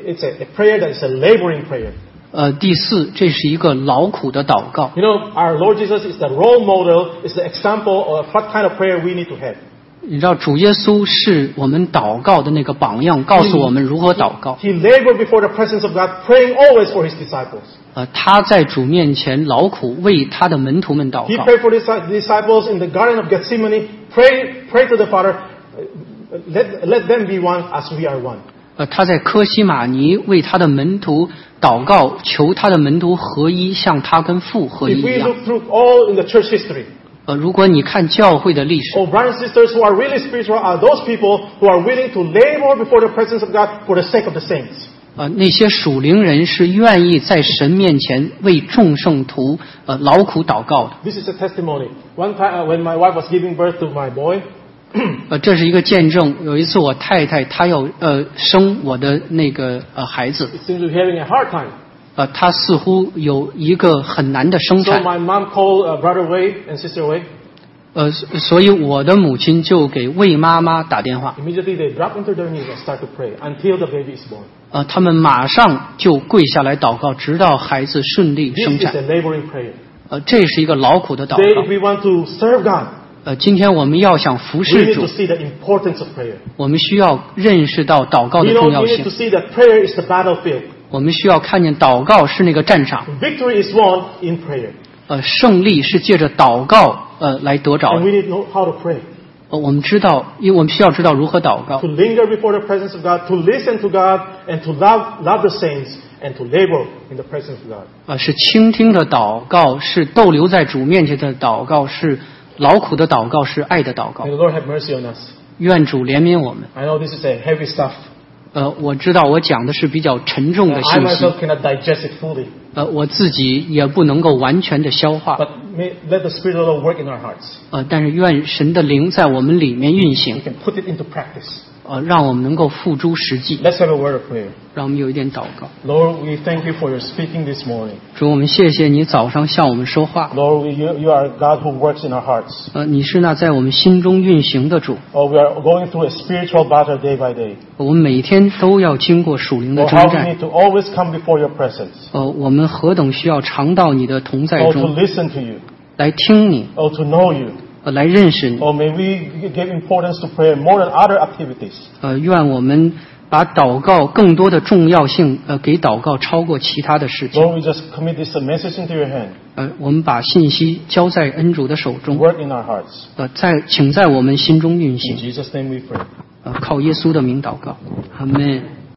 Speaker 1: a prayer that is a laboring prayer.
Speaker 2: 第四，这是一个劳苦的祷告。
Speaker 1: You know, our Lord Jesus is the role model, is the example of what kind of prayer we need to have.
Speaker 2: 你知道，主耶稣是我们祷告的那个榜样，告诉我们如何祷告。
Speaker 1: He labored before the presence of God, praying always for His disciples.
Speaker 2: 他在主面前劳苦，为他的门徒们祷
Speaker 1: He
Speaker 2: 告。
Speaker 1: prayed for His disciples in the Garden of Gethsemane. Pray to the Father, let them be one as we are one.
Speaker 2: 他在科西玛尼为他的门徒祷告，求他的门徒合一，像他跟父合一
Speaker 1: If
Speaker 2: 一
Speaker 1: we
Speaker 2: 样。
Speaker 1: look through all in the church history,
Speaker 2: 如果你看教会的历史，
Speaker 1: oh, brothers and sisters who are really spiritual are those people who are willing to labor before the presence of God for the sake of the saints.
Speaker 2: 那些属灵人是愿意在神面前为众圣徒劳苦祷告的。
Speaker 1: This is a testimony. One time when my wife was giving birth to my boy,
Speaker 2: 这是一个见证。有一次我太太她要生我的那个孩子，
Speaker 1: it seems to be having a hard time.
Speaker 2: 她似乎有一个很难的生
Speaker 1: So
Speaker 2: 产。
Speaker 1: my mom called brother Wei and sister Wei.
Speaker 2: 所以我的母亲就给魏妈妈打电话。
Speaker 1: Immediately they drop into their knees and start to pray until the baby is born.
Speaker 2: 他们马上就跪下来祷告，直到孩子顺利
Speaker 1: This
Speaker 2: 生
Speaker 1: is a
Speaker 2: 产。
Speaker 1: laboring prayer.
Speaker 2: 这是一个劳苦的祷
Speaker 1: Today,
Speaker 2: 告
Speaker 1: if。we want to serve God,
Speaker 2: 今天我们要想服
Speaker 1: we
Speaker 2: 侍
Speaker 1: need
Speaker 2: 主
Speaker 1: to，see the importance of prayer.
Speaker 2: 我们需要认识到祷告的
Speaker 1: We
Speaker 2: 重
Speaker 1: know
Speaker 2: 要
Speaker 1: we
Speaker 2: 性
Speaker 1: need to。see that prayer is the battlefield.
Speaker 2: 我们需要看见祷告是那个战场，
Speaker 1: Victory is won in prayer.
Speaker 2: 胜利是借着祷告来得着
Speaker 1: And
Speaker 2: 的。
Speaker 1: we need to know how to pray.
Speaker 2: 我们需要知道如何祷告
Speaker 1: To，linger before the presence of God, to listen to God, and to love the saints, and to labor in the presence of God.
Speaker 2: 是倾听的祷告，是逗留在主面前的祷告，是劳苦的祷告，是爱的祷告
Speaker 1: May。the Lord have mercy on us.
Speaker 2: 愿主怜悯我们。
Speaker 1: I know this is a heavy stuff.
Speaker 2: 我知道我讲的是比较沉重的
Speaker 1: I
Speaker 2: 信息，
Speaker 1: myself cannot digest it fully.
Speaker 2: 我自己也不能够完全的消化。
Speaker 1: But let the Spirit of the Lord work in our hearts.
Speaker 2: 但是愿神的灵在我们里面运
Speaker 1: We
Speaker 2: 行，
Speaker 1: can put it into practice.
Speaker 2: 让我们能够付诸实际。
Speaker 1: Let's have a word of prayer.
Speaker 2: 让我们有一点祷告。
Speaker 1: Lord, we thank you for your speaking this morning.
Speaker 2: 主，我们谢谢你早上向我们说话。
Speaker 1: Lord, you are God who works in our hearts.
Speaker 2: 你是那在我们心中运行的主。
Speaker 1: Oh, we are going through a spiritual battle day by day.
Speaker 2: 我们每天都要经过属灵的
Speaker 1: Oh,
Speaker 2: 征
Speaker 1: how we
Speaker 2: 战。
Speaker 1: need to always come before your presence.
Speaker 2: 我们何等需要常到你的同在
Speaker 1: Oh, to
Speaker 2: 中，
Speaker 1: listen to you.
Speaker 2: 来听你，
Speaker 1: Oh, to know you.
Speaker 2: 来认识你。
Speaker 1: Oh, may we give importance to prayer more than other activities.
Speaker 2: 愿我们把祷告更多的重要性给祷告超过其他的事情。
Speaker 1: Lord, we just commit this message into your hand.
Speaker 2: 我们把信息交在恩主的手中。
Speaker 1: Work in our hearts.
Speaker 2: 请在我们心中运
Speaker 1: In
Speaker 2: 行。
Speaker 1: Jesus' name we pray.
Speaker 2: 靠耶稣的名祷告，阿们。